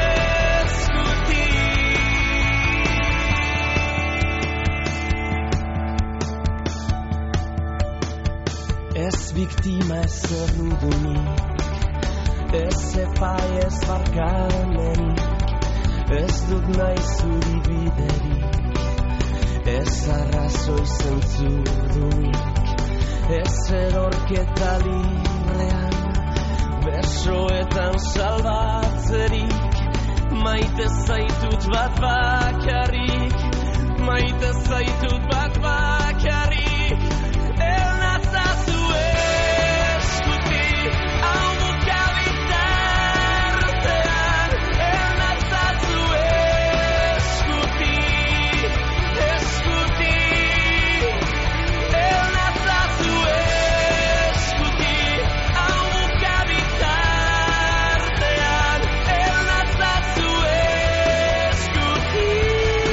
eskutik. Ez biktima ez errudunik, ez epai ez barkamenik, ez dut nahi zuri biderik, ez arrazoi zentzudunik, ez erorketa librean, besoetan salbatzerik, maite zaitut bat bakarrik, maite zaitut bat bakarrik. Elnazazu eskutik, hau bukabitartean, elnazazu eskutik, eskutik, elnazazu eskutik, hau bukabitartean, elnazazu eskutik.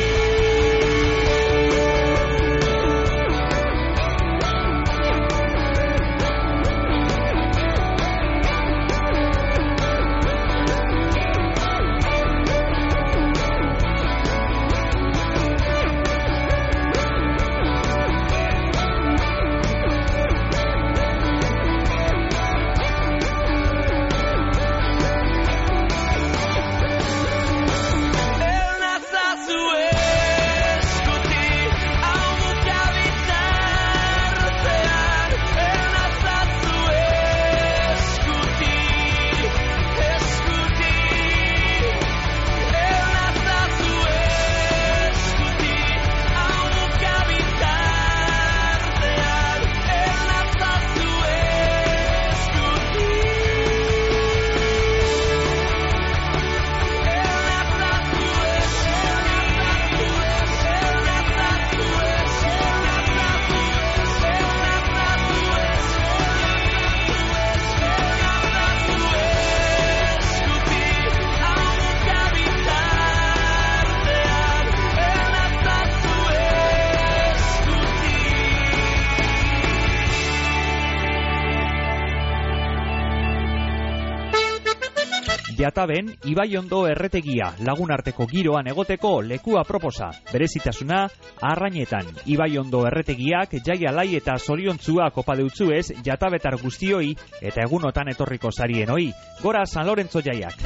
Jataben, Ibaiondo erretegia lagunarteko giroan egoteko lekua proposa. Berezitasuna, Arrainetan. Ibaiondo erretegiak jaia lai eta zoriontzua kopa deutzuez jatabetar guztioi eta egunotan etorriko sarienoi. Gora San Lorenzo jaiak.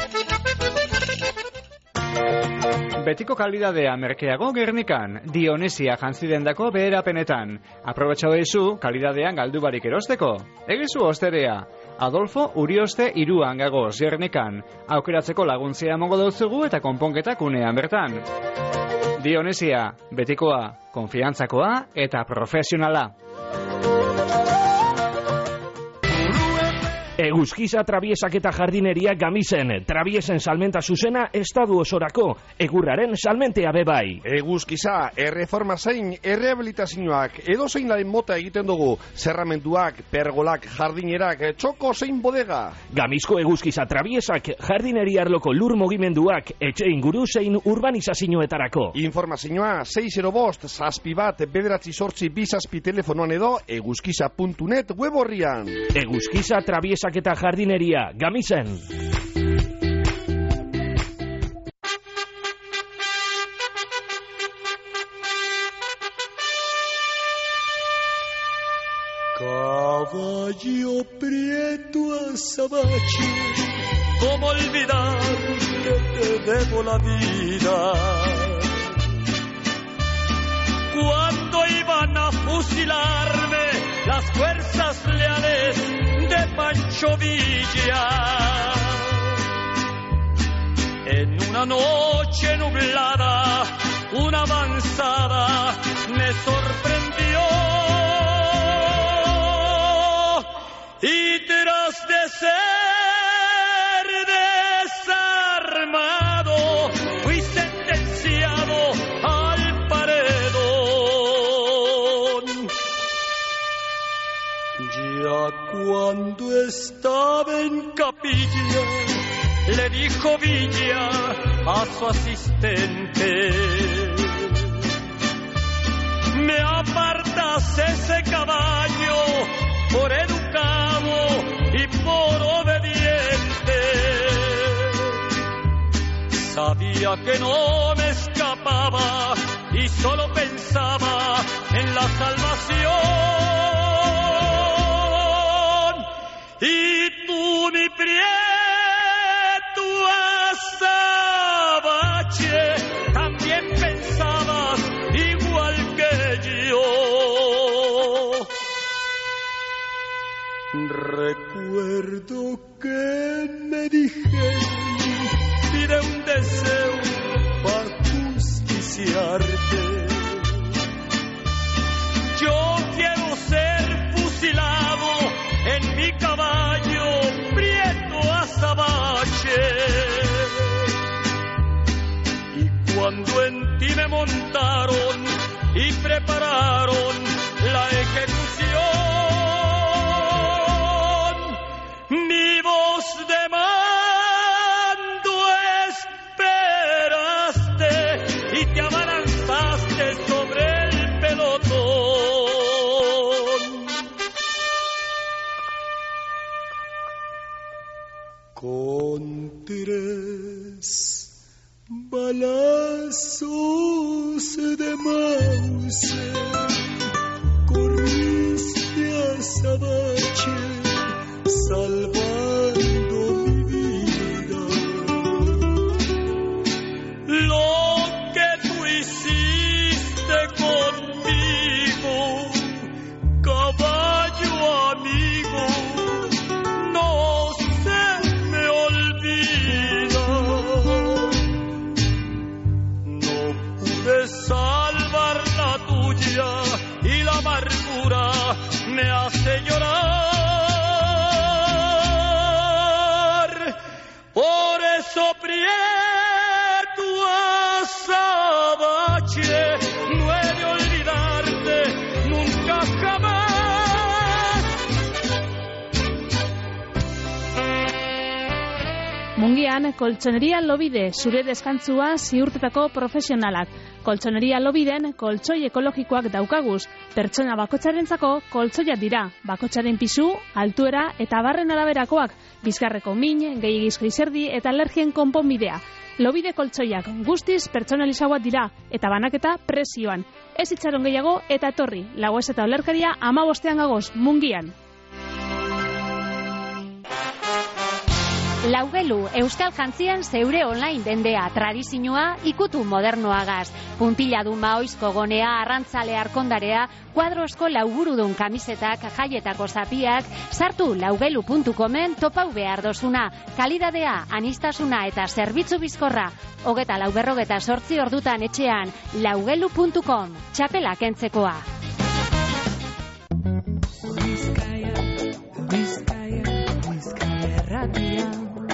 Betiko kalidadea merkeago Gernikan, Dionesia jantzidendako beherapenetan. Aprobetxau ezu, kalidadean galdu barik erosteko. Egizu osterea. Adolfo Urioste 3 gagoz Gernikan. Aukeratzeko laguntzea emango dauzugu eta konponketak unean bertan. Dionesia, betikoa, konfiantzakoa eta profesionala. Eguzkiza Trabiesak eta Jardineria Gamisen. Trabiesen salmenta zuzena estadu osorako. Egurraren salmentea bebai. Eguzkiza, erreforma zein, errehabilitazioak, edo zein laren mota egiten dugu. Zerramenduak, pergolak, jardinerak, txoko zein bodega. Gamizko Eguzkiza Trabiesak, Jardineria arloko lur mugimenduak, etxe inguru zein urbanizazioetarako. Informazioa 605 7 telefonoan edo eguzkiza.net web horrian. Eguzkiza Trabiesak eta Jardineria Gamisen. Caballo prieto azabache, ¿cómo olvidar que te debo la vida? Cuando iban a fusilarme las fuerzas leales de Pancho Villa, en una noche nublada, una avanzada me sorprendió, y tras de ser desarmado, fui sentenciado al paredón. Ya cuando estaba en capilla, le dijo Villa a su asistente: me apartas ese caballo por educado y por obediente. Sabía que no me escapaba y solo pensaba en la salvación. Y tú, mi prieto azabache, también pensabas igual que yo. Recuerdo que me dijeron: pide un deseo para justiciarte. Yo quiero ser fusilado en mi caballo prieto azabache. Y cuando en ti me montaron y prepararon la ejecución, mi voz de mando esperaste y te abalanzaste sobre el pelotón. Con 3 balazos de Mauser corriste a Azabache, salvando mi vida. Lo que tú hiciste conmigo, caballo amigo, no se me olvida. No pude salvar la tuya y la amargura me hace llorar. Por eso prieto azabache, no he de olvidarte nunca jamás. Mungian, Koltsoneria Lobide, zure deskantzua ziurtetako profesionalak. Koltsoneria Lobiden, koltsoi ekologikoak daukaguz. Pertsona bakotxarentzako koltsoiak dira. Bakotxaren pisu, altuera eta barren araberakoak. Bizkarreko min, gehiagizko izerdi eta alergien konponbidea. Lobide koltsoiak guztiz pertsonalizagoak dira eta banaketa presioan. Ez itxaron gehiago eta etorri. Lagoez eta olerkaria 15 gagoz, Mungian. Laugelu, Euskal Jantzien zeure online dendea, tradizioa ikutu modernoagaz. Puntiladun maoizko gonea, arrantzale arkondarea, kuadrosko lauburudun kamisetak, jaietako zapiak, sartu laugelu.comen topau behar dozuna. Kalidadea, anistasuna eta zerbitzu bizkorra. 24/8 ordutan etxean, laugelu.com, txapela kentzekoa. Bizkaia erratia.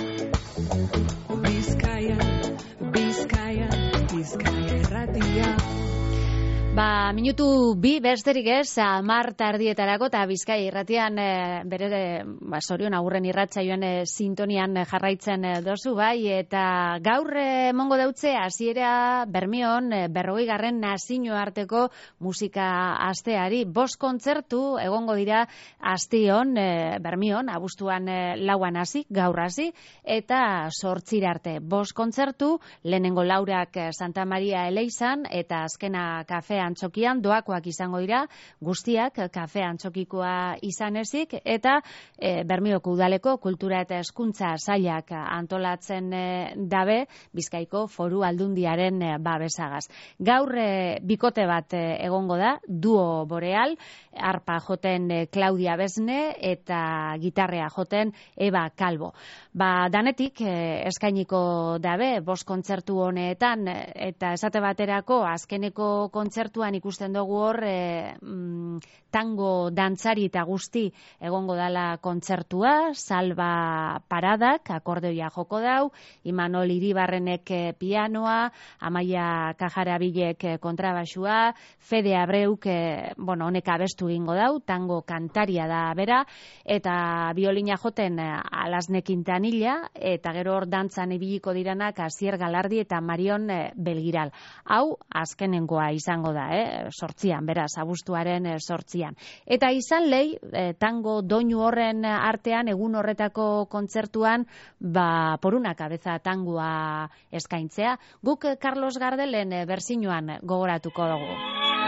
Bizkaia erratia. Minutu 2 besterik ez, 10 tardietarako eta Bizkaia irratian bere Sorion agurren irratsaioan sintonian jarraitzen dozu bai, eta gaur emongo deutze hasiera Bermion 40. nazioarteko musika asteari. 5 kontzertu egongo dira astion Bermion, abuztuan 4 hasi, gaur hasi, eta 8 arte. 5 kontzertu, lehenengo laurak Santa Maria Eleizan eta azkena Kafe Antzokian, doakoak izango dira, guztiak Kafe Antzokikoa izan ezik, eta Bermioko udaleko kultura eta hezkuntza sailak antolatzen dabe Bizkaiko Foru Aldundiaren babesagaz. Gaur bikote bat egongo da, duo Boreal, arpa joten Claudia Besne eta gitarrea joten Eba Kalbo. Danetik eskainiko dabe 5 kontzertu honetan, eta esate baterako azkeneko kontzertuan ikusten dugu hor tango dantzari eta guzti egongo dala kontzertua, Salva Paradak akordeoia joko dau, Imanol Iribarrenek pianoa, Amaia Kajarabilek kontrabaxua, Fede Abreuk honek abestu gingo dau, tango kantaria da bera, eta biolina joten Alasne Quintanilla, eta gero hor dantzan ibiliko diranak Asier Galardi eta Marion Belgiral. Hau azkenengoa izango da, 8an, beraz, abuztuaren 8an. Eta izan lehi, tango doinu horren artean, egun horretako kontzertuan, por una cabeza tangoa eskaintzea. Guk Carlos Gardelen bersinuan gogoratuko dugu.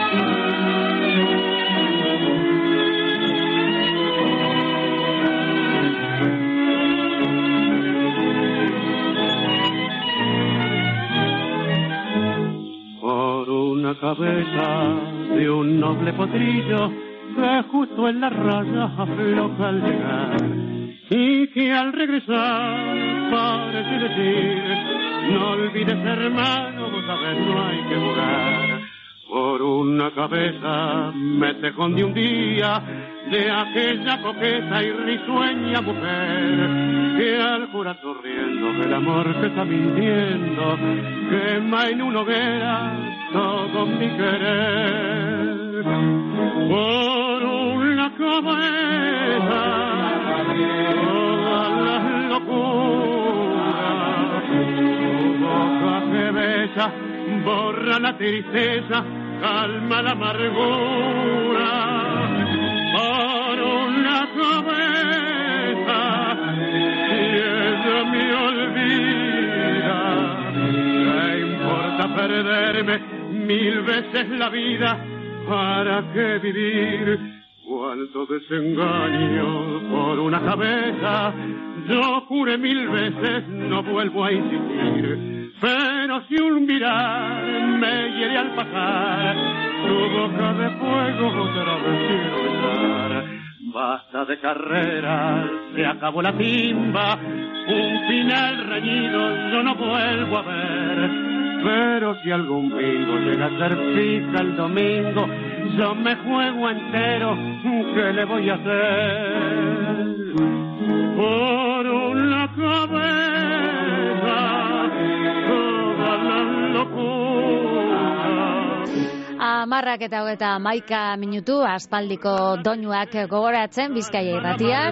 Por una cabeza de un noble potrillo que justo en la raya afloja al llegar y que al regresar parece decir: no olvides, hermano, vos sabés, no hay que jugar. Por una cabeza me tejón de un día de aquella coqueta y risueña mujer que al jurar sonriendo del amor que está mintiendo quema en una hoguera todo mi querer. Por una cabeza todas las locuras, tu boca que besa borra la tristeza, calma la amargura. Por una cabeza y ella me olvida, ¿qué importa perderme 1000 veces la vida? ¿Para qué vivir? Cuánto desengaño por una cabeza. Yo juré 1000 veces, no vuelvo a insistir. Pero si un mirar me hiere al pasar, tu boca de fuego otra vez quiero besar. Basta de carreras, se acabó la timba, un final reñido yo no vuelvo a ver. Pero si algún bingo llega a ser fija el domingo, yo me juego entero, ¿qué le voy a hacer? Por una cabeza, toda la locura. Amarrak eta 11 minutu, aspaldiko doinuak gogoratzen Bizkaia irratian.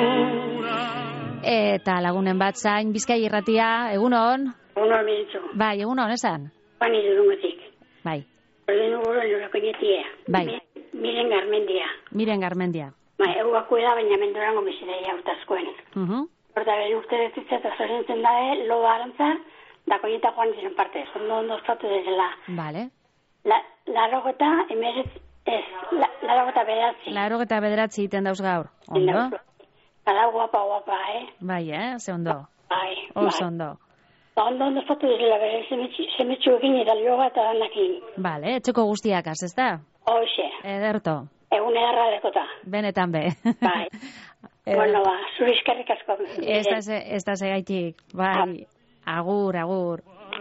Eta lagunen bat zain Bizkaia irratia, egunon? Egunon, Benitxo. Bai, egunon, esan? Pani Durungotik. Bai. Ordenu goro lurako inetia. Bai. Miren Garmendia. Miren Garmendia. Bai, eguako da, baina mendorango bizideia urtazkoen. Horta, bere urte dezitza eta zorintzen da, loa arantza, da koieta joan ziren parte. Ondo ostatu desela. Vale. Larrogeta, emeretz, ez, larrogeta bederatzi. Larrogeta bederatzi iten dauz gaur. Ondo? Kada guapa, Bai, ze ondo. Oso ondo. Ondo espatu dira, zemetxuekin eta lioga eta danakin. Bale, etxeko guztiak az, ez da? Hoxe. Ederto. Egun edarra dekota. Benetan be. Bai. Bueno, zuri eskerrik asko. Ez da segaitik. Bai, agur.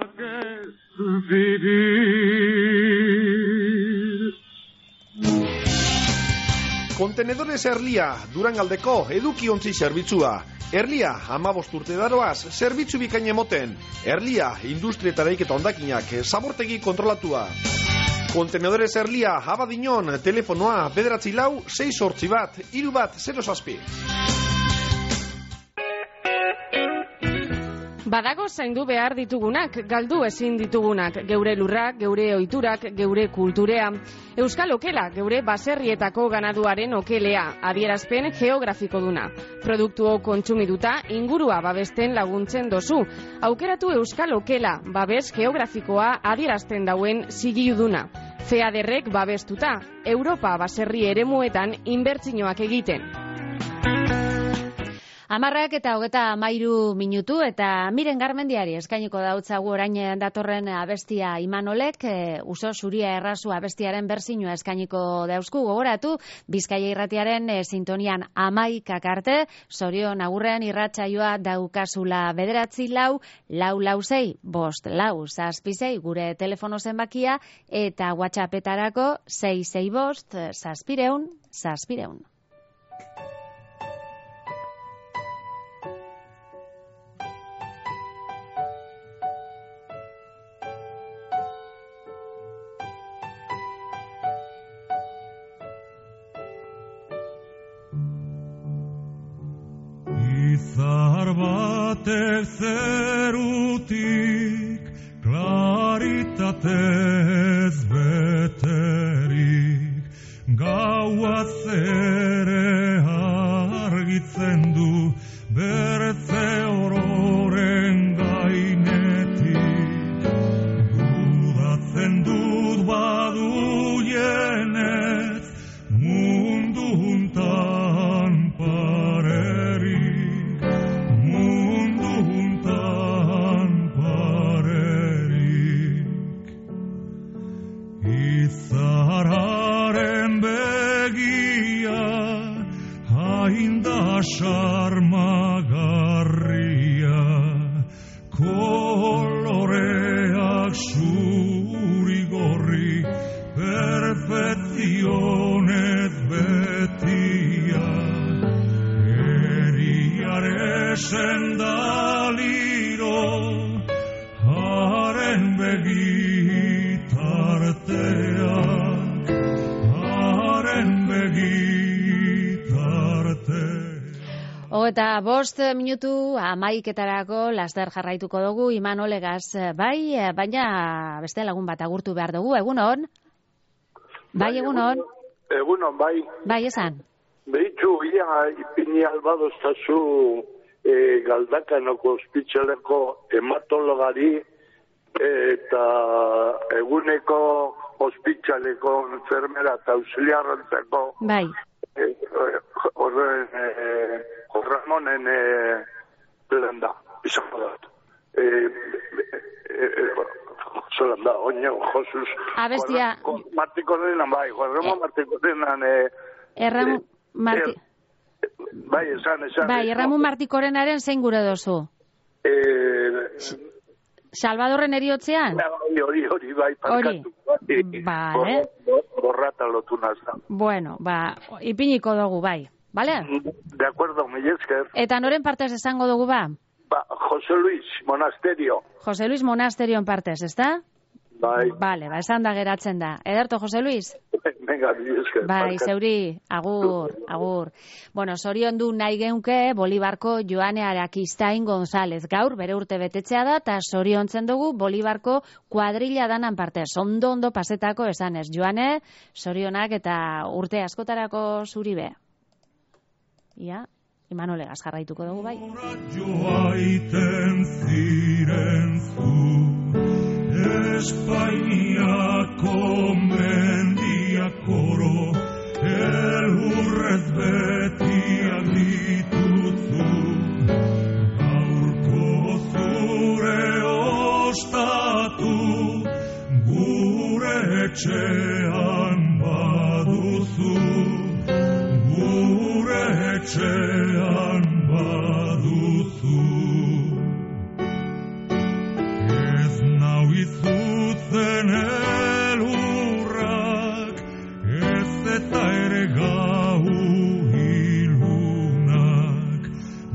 Kontenedores Erlia, Durangaldeko edukiontzi zerbitzua. Erlia, 15 urte daroaz, zerbitzu bikain emoten. Erlia, industrietaraik eta ondakinak, zabortegi kontrolatua. Kontenedores Erlia, Abadiñon, telefonoa, 944-681-3-0. Badago zaindu behar ditugunak, galdu ezin ditugunak, geure lurrak, geure ohiturak, geure kulturea. Euskal Okela, geure baserrietako ganaduaren okelea, adierazpen geografiko duna. Produktuo kontsumiduta, ingurua babesten laguntzen dozu. Aukeratu Euskal Okela, babes geografikoa adierazten dauen zigiluduna. FEADERrek babestuta, Europa baserri eremuetan inbertsioak egiten. 10:33 minutu eta Miren Garmendiari eskainiko dautzagu orain datorren abestia Imanolek, uso zuria errazu abestiaren berzinua eskainiko dauzku. Gogoratu, Bizkaia Irratiaren sintonian 11 arte, Sorion agurrean irratsaioa daukazula 944-446-546 gure telefono zenbakia eta WhatsAppetarako 665-700-700. Izar batek zerutik klaritatez beterik gaua zere argitzen du bertze ororen gainetik dudatzen dut baduienez mundu juntan parerik mundu juntan parerik izararen begia hainda sarmagarria koloreak zuri-gorri perfezionez betia eriare sendaliro haren begitarteak haren begitarteak. Eta 5 minutu 11:00 laster jarraituko dugu Imanolegaz, bai, baina beste lagun bat agurtu behar dugu, egunon? Bai, egunon? Egunon, bai. Bai, esan. Behitxu, ia ipini albadoztazu Galdakanoko ospitxaleko hematologari eta eguneko ospitxaleko enfermera eta auxiliarrantzako bai. Horren Ramonen plan da, izango da. Zolan da, oino, Josus. Abestia. Martiko denan, bai, Ramon Martiko denan. Erramu Marti... Bai, esan. Bai, Erramu Martikorenaren zein gure dozu? Salvadorren eriotzean? Hori, bai, parkatu. Vale. Borrata lotu nazta. Bueno, ipiniko dugu, bai. Vale? De acuerdo, mi esker. Eta noren partez esango dugu, ba? José Luis Monasterio. José Luis Monasterio partez, ezta? Bai. Vale, esan da geratzen da. Ederto, José Luis? Venga, mi esker. Bai, zeuri, agur. Bueno, zorion du nahi geunke Bolibarko Joane Arakistain González. Gaur, bere urte betetzea da, eta zoriontzen dugu Bolibarko kuadrilla danan partez. Ondo pasetako esanez. Joane, zorionak eta urte askotarako zuri be. Ia, Imanolegaz jarraituko dugu, bai. Joaiten ziren zu Espainiako mendiak oro elurrez betiak dituzu gaurko etxean baduzu, gure etxean baduzu. Ez nau izutzen elurrak, ez eta ere gau ilunak,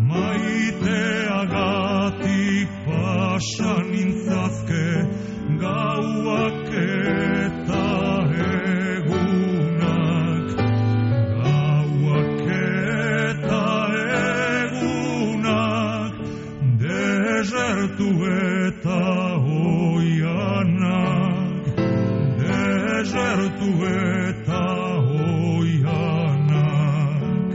maiteagatik pasan nintzazke gauak eta egunak, gauak eta egunak, desertu eta oianak, desertu eta oianak.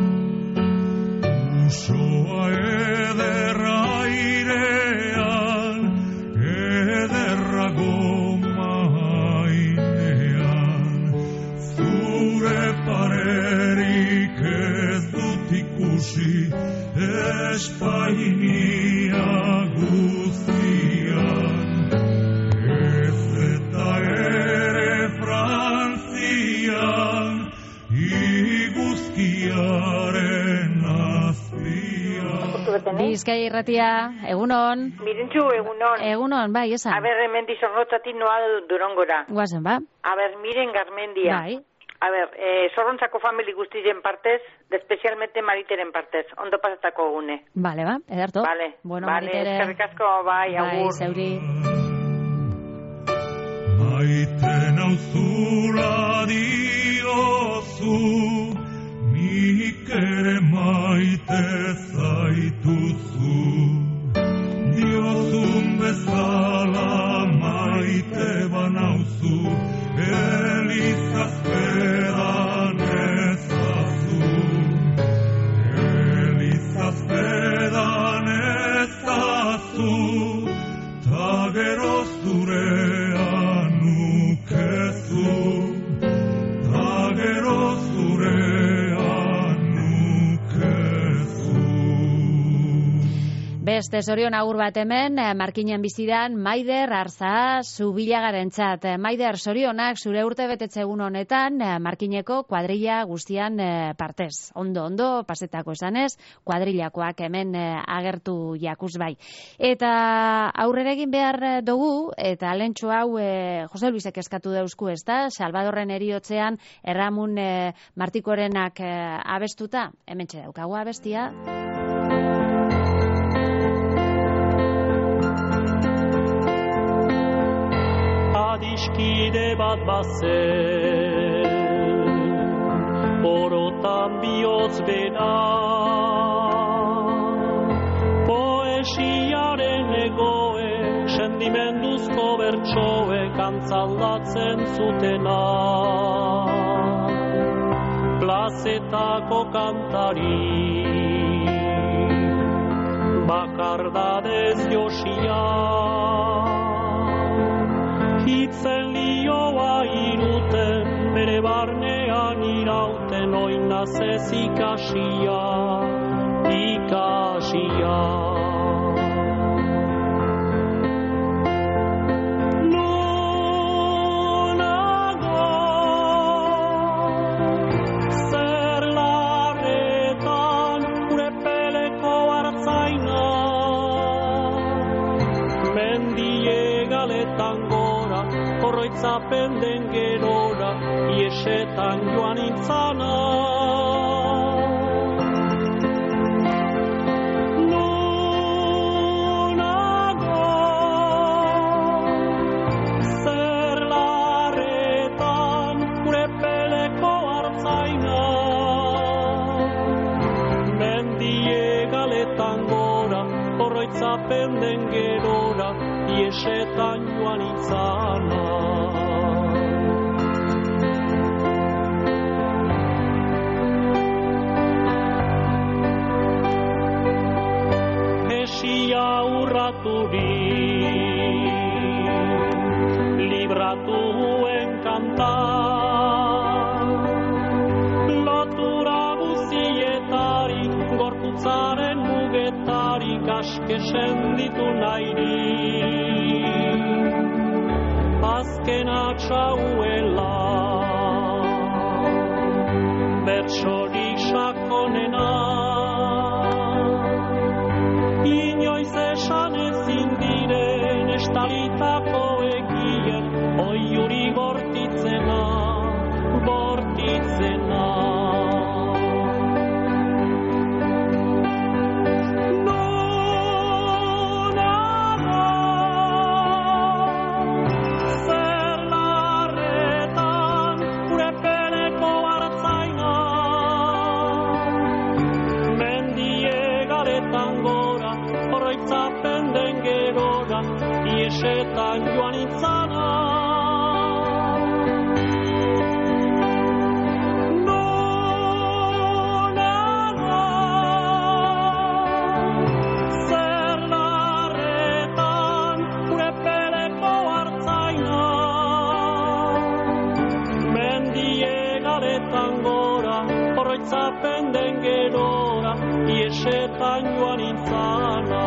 Usoa ederra airean, ederra goma ainean, zure parerik ez dut ikusi, Espainia guztian, ez eta ere Frantzian, iguzkiaren azpian. Bizkaia irratia, egunon. Mirentxu, egunon. Egunon, bai, esan. A ber, hemen dizorrotzatik noa Durangora. Guazen, ba. A ber, miren Garmendia. Bai. A ber, zorrontzako famili guztien partez, especialmente Mariteren partez. Ondo pasatako gune. Vale, ba, ederto. Vale, bueno, vale, Maritere. eskerrik asko, bai, agur. Bai, zeuri. Maite nauzula diozu, nik ere maite zaituzu. Diozun bezala maite banauzu, elizazpedan ezazu. Elizazpedan ezazu, ta gero zurean nukezu, ta gero zurean nukezu. Beste zorion agur bat hemen, Markinen bizidan Maider Arza Zubilagarentzat. Maider, zorionak zure urte betetze egun honetan, Markineko kuadrilla guztian partez. Ondo, pasetako esanez, kuadrillakoak hemen agertu jakuz bai. Eta aurrera egin behar dugu, eta lentsu hau Jose Luisek eskatu dauzku, ezta? Salvadorren eriotzean Erramun Martikorenak abestuta, hementxe daukagu abestia. Adiskide bat bazen, orotan bihotz bena, poesiaren egoe, sendimenduzko bertsoe kantzaldatzen zutena. Plazetako kantari, bakardadez josia, hitzen lioa iruten, bere barnean irauten, oinaz ez ikasia, ikasia. Nonago, zer larretan, gure peleko hartzaina, mendie galetan horroitzapen den gerora, iesetan joan intzana. Nonago, zer larretan, gure peleko hartzaina, mendie galetan gora, horroitzapen den gerora, iesetan joan intzana. Esia urraturik, libratuen kanta, lotura guzietarik, gorputzaren mugetarik, askesen ditu nahirik. Azkena matxauela bertsorik sakonena inoiz esan ezin diren estalitako egien oiuri bortitzena Iesetan joan itzana Nonaga Zer larretan gure peleko hartzaina Mendiegaretan gora oroitzapen den gerora Iesetan joan itzana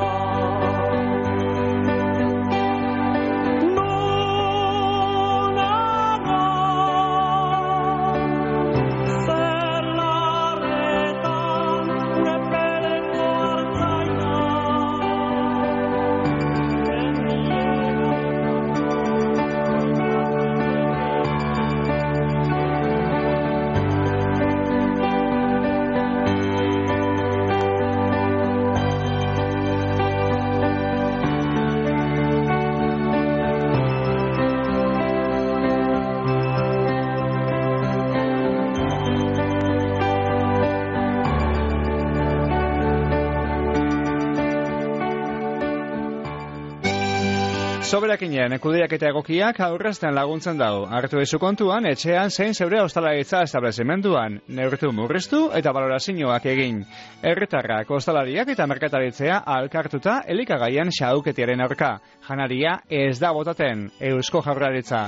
Soberakinen kudeaketa egokiak aurrezten laguntzen dago. Hartu ezu kontuan, etxean zein zeure ostalaritza establezimenduan, neurtu murriztu eta balorazioak egin. Herritarrak, ostalariak eta merkataritzea alkartuta elikagaien xauketiaren aurka. Janaria ez da botaten, Eusko Jaurlaritza.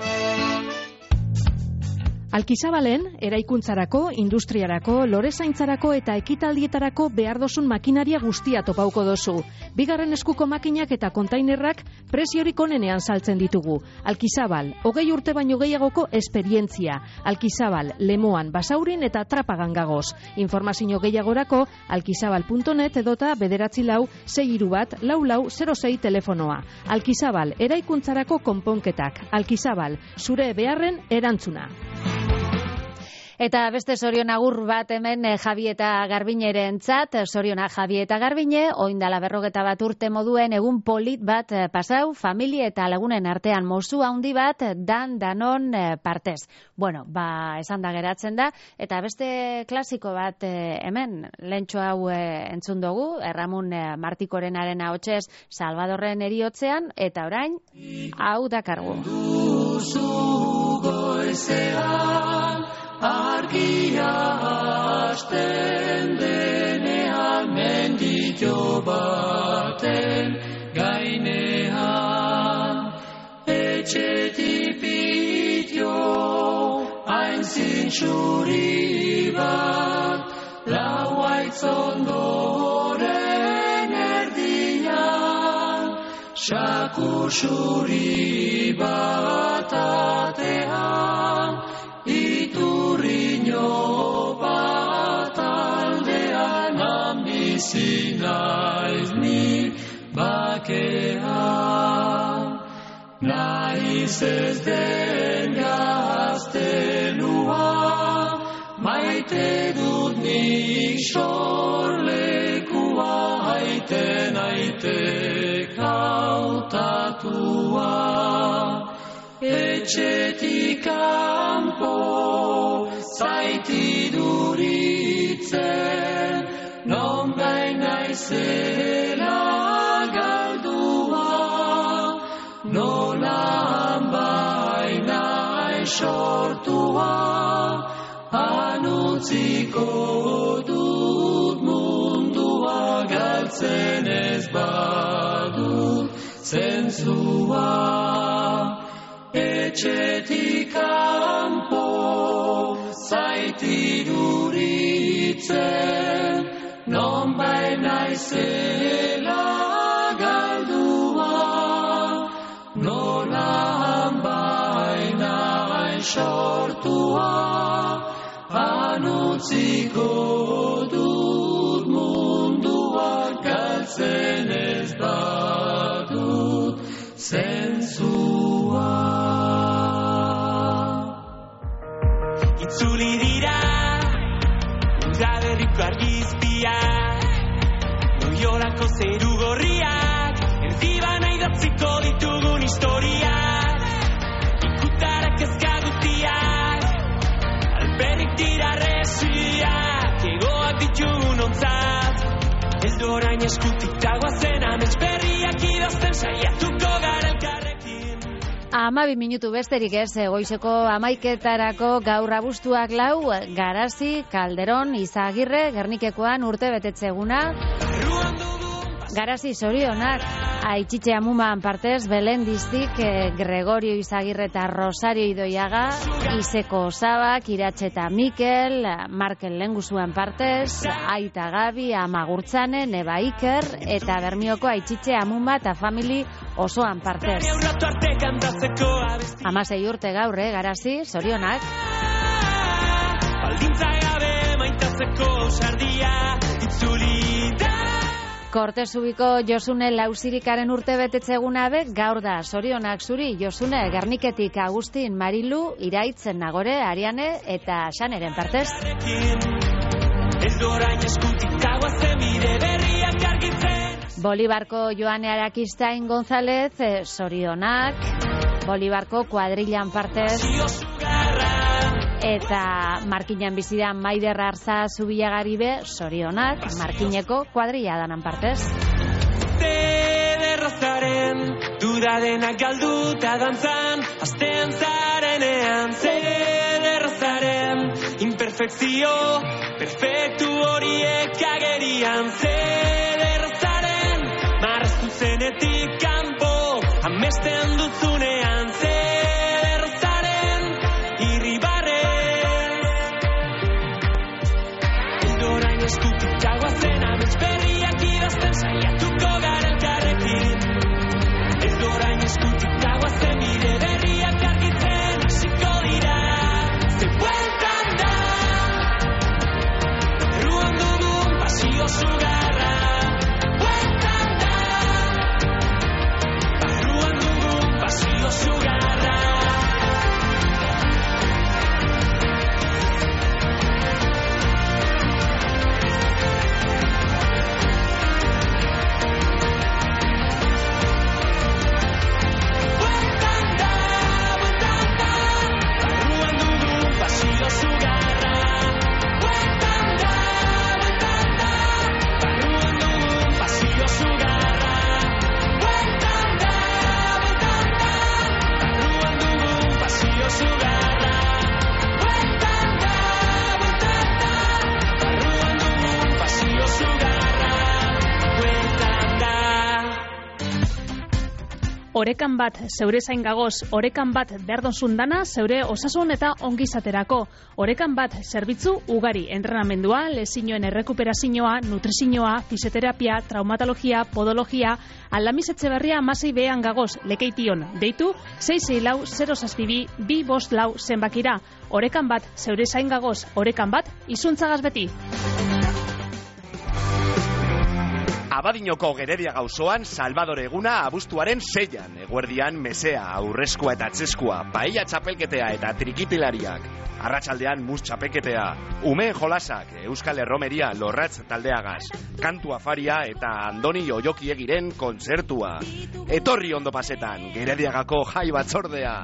Alkizabalen, eraikuntzarako, industriarako, lorezaintzarako eta ekitaldietarako behar dozun makinaria guztia topauko dozu. Bigarren eskuko makinak eta kontainerrak preziorik onenean saltzen ditugu. Alkizabal, 20 urte baino gehiagoko esperientzia. Alkizabal, Lemoan, Basaurin eta Trapagan gagoz. Informazio gehiagorako alkizabal.net edota 946144406 telefonoa. Alkizabal, eraikuntzarako konponketak. Alkizabal, zure beharren erantzuna. Eta beste sorion agur bat hemen Javi eta Garbiñerentzat, soriona Javi eta Garbiñe, oindala 41 urte moduen egun polit bat pasau, familia eta lagunen artean mozu handi bat danon partez. Bueno, esan da geratzen da, eta beste klasiko bat hemen, lentxo hau entzun dugu, Erramun Martikorenaren ahotsez Salvadorren eriotzean, eta orain, hau dakargu. Argia hasten denean mendito baten gainean etxetipitio hain zintxuri bat lauaitzondoren erdian sakusuri bat atean Iturriño bat aldean ambizi naiz ni bakean naiz ez den gaztelua maite dut nik sorlekua aitek hautatua etxetik kanpo zaiti duritzen non baina izela galdua nolan baina sortua anutziko dut mundua galtzen ez badut zentzua etxetik kanpo zaiti duritzen non baina izela galdua nolan baina sortua, anutziko dut munduan galtzen ez badut zentzua. Itzuli dira, udaberriko argizpiak, Loiolako zeru gorriak, erdibana idatziko ditugun historiak, ikutarak ezkagutiak, alperrik dira resiak, egoak ditugun ontzat, ez du orain eskutik dagoazen amets berriak idazten saiatuko gara elkarrekin. 12 minutu besterik ez, goizeko 11:00 gaur abuztuak 4, Garazi, Calderón, Izagirre, Gernikekoan urte betetze eguna. Garazi zorionak, Aitzize Amuman partez, Belendiztik, Gregorio Izagirre eta Rosario Idoiaga, Iseko Osabak, Iratxe eta Mikel, Markel Lenguzuan partez, Aita Gabi, Amagurtzane, Neba Iker, eta Bermioko Aitzize Amuma eta famili osoan partez. 16 urte gaur, Garazi, zorionak. Baldintza gabe maitatzeko sardia itzuli da. Kortezubiko Josune Lauzirikaren urte betetze eguna be, gaur da, zorionak zuri, Josune, Gerniketik Agustin, Marilu, Iraitz, Nagore, Ariane eta Xaneren partez. Bolibarko Joane Arakistain González, zorionak, Bolibarko kuadrilan partez, eta Markinan bizidan Maider Arza Zubilagari be, zorionak, Markineko kuadrilla danan partez. Zederrozaren, dudadenak galduta dantzan, astean zarenean. Zederrozaren, imperfekzio, perfektu horiek agerian. Zederrozaren, marraztu zenetik kanpo, amesten duzunean. Zederrozaren, irribarrez, eldorain eskutik dagoazen amets berriak idazten saiatuko gara elkarrekin. Eldorain eskutik dagoazen bide berriak argitzen hasiko dira. Ze bueltan da, barruan dugun pasio sugarra. Bueltan da, barruan dugun pasio sugarra. Orekan bat zeure zain gagoz, orekan bat behar dozun dana zeure osasun eta ongizaterako. Orekan bat zerbitzu ugari, entrenamendua, lezioen errekuperazioa, nutrizioa, fisioterapia, traumatologia, podologia, Aldamiz Etxeberria 16 gagoz, Lekeition, deitu 664-062-254 zenbakira. Orekan bat zeure zain gagoz, orekan bat izuntzagaz beti. Abadinoko Geredia gauzoan Salvador eguna abuztuaren 6an, eguerdian mesea, aurreskua eta atzeskua, paella txapelketea eta trikitilariak. Arratsaldean mus txapelketea, umeen jolasak, Euskal Erromeria lorratz taldeagaz, kantu afaria eta Andoni Oiokiegiren kontzertua. Etorri ondo pasetan, Gerediagako jai batzordea.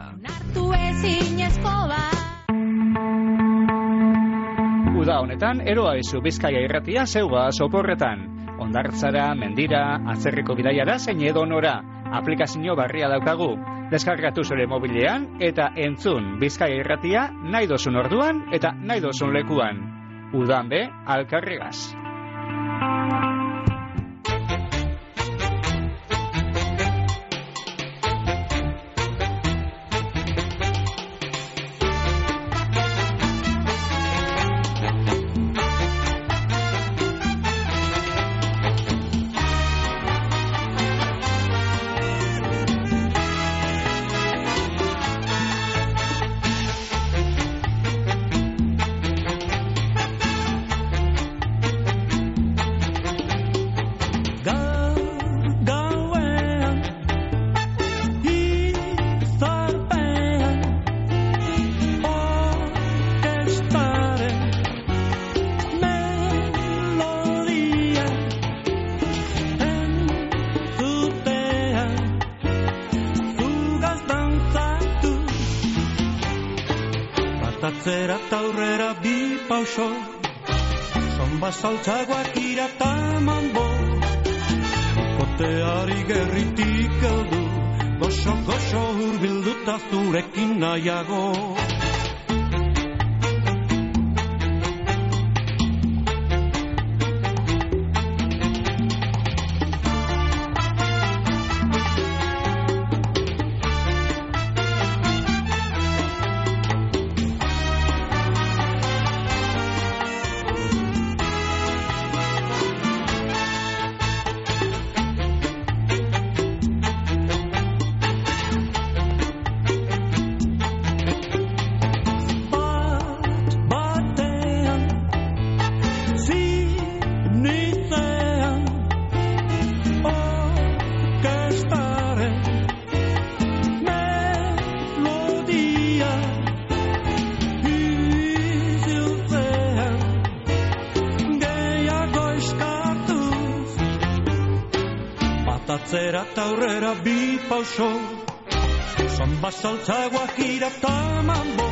Uda honetan, eroa izu Bizkaia irratia zeuga soporretan. Ondartzara, Mendira, Atzerriko bidaiara zein edonora. Aplikazio barria daukagu. Deskargatu zure mobilean eta entzun Bizkaia irratia nahi dozun orduan eta nahi dozun lekuan. Udan be, alkarregaz. atzera taurrera bi pauso, son basaltzagoak irataman bo, koteari gerritik eldu, goxo hurbilduta zurekin nahiago. Atzera taurrera bi pauso, son basaltzagoak irataman bo,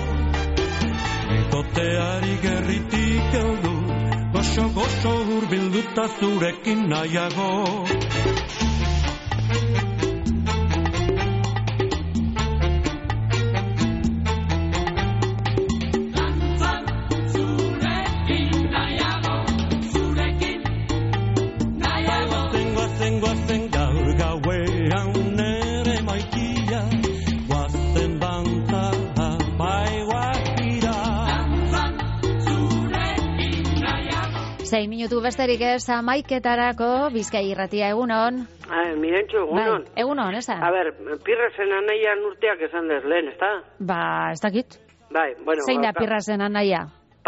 koteari gerritik eldu, goxo hurbilduta zurekin nahiago. Minutu besterik ez, 11:00 Bizkai Irratia, egunon. Mirentxu, egunon. Bai, egunon, eza. A ber, Pirrasen anaian urteak esan dez lehen, ez da? Ba, ez dakit. Bai, bueno. Zein da Pirrasen anaia?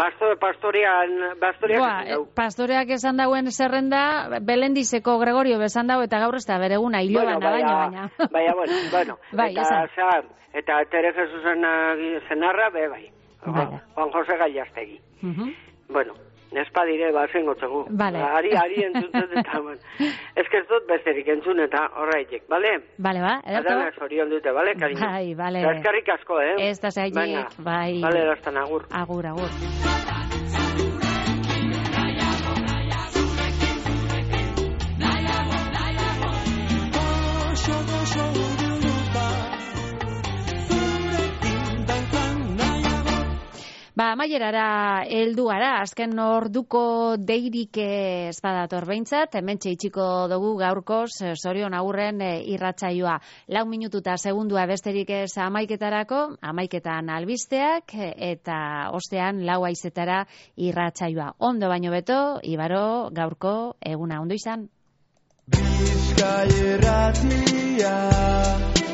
Pastoreak esan dauen zerrenda, Belendizeko Gregorio bezan dago, eta gaur ez da bereguna hiloban baina. Bueno. Bai, eta Tere Jesusen zenarra, bai. Juan Jose Gallastegi. Bueno. Nespadire, zengo txegu. Ari entzuntzen eta, ez que ez dut besterik entzun eta horreitek, bale? Bale, ba, edato? Adana zorion dute, bale, kariño? Bai, bale. Eskarrik asko, Ez da zailek, bai. Bale, eraztan, agur. Agur. Ba, amaierara helduara, azken orduko deirik ez badator behintzat, hementxe itxiko dugu gaurkoz, Zorion Agurren irratsaioa. 4 minututa segundua besterik ez 11:00, 11:00 albisteak, eta ostean 4:00 irratsaioa. Ondo baino beto, Ibaro, gaurko eguna ondo izan. Bizkai Irratia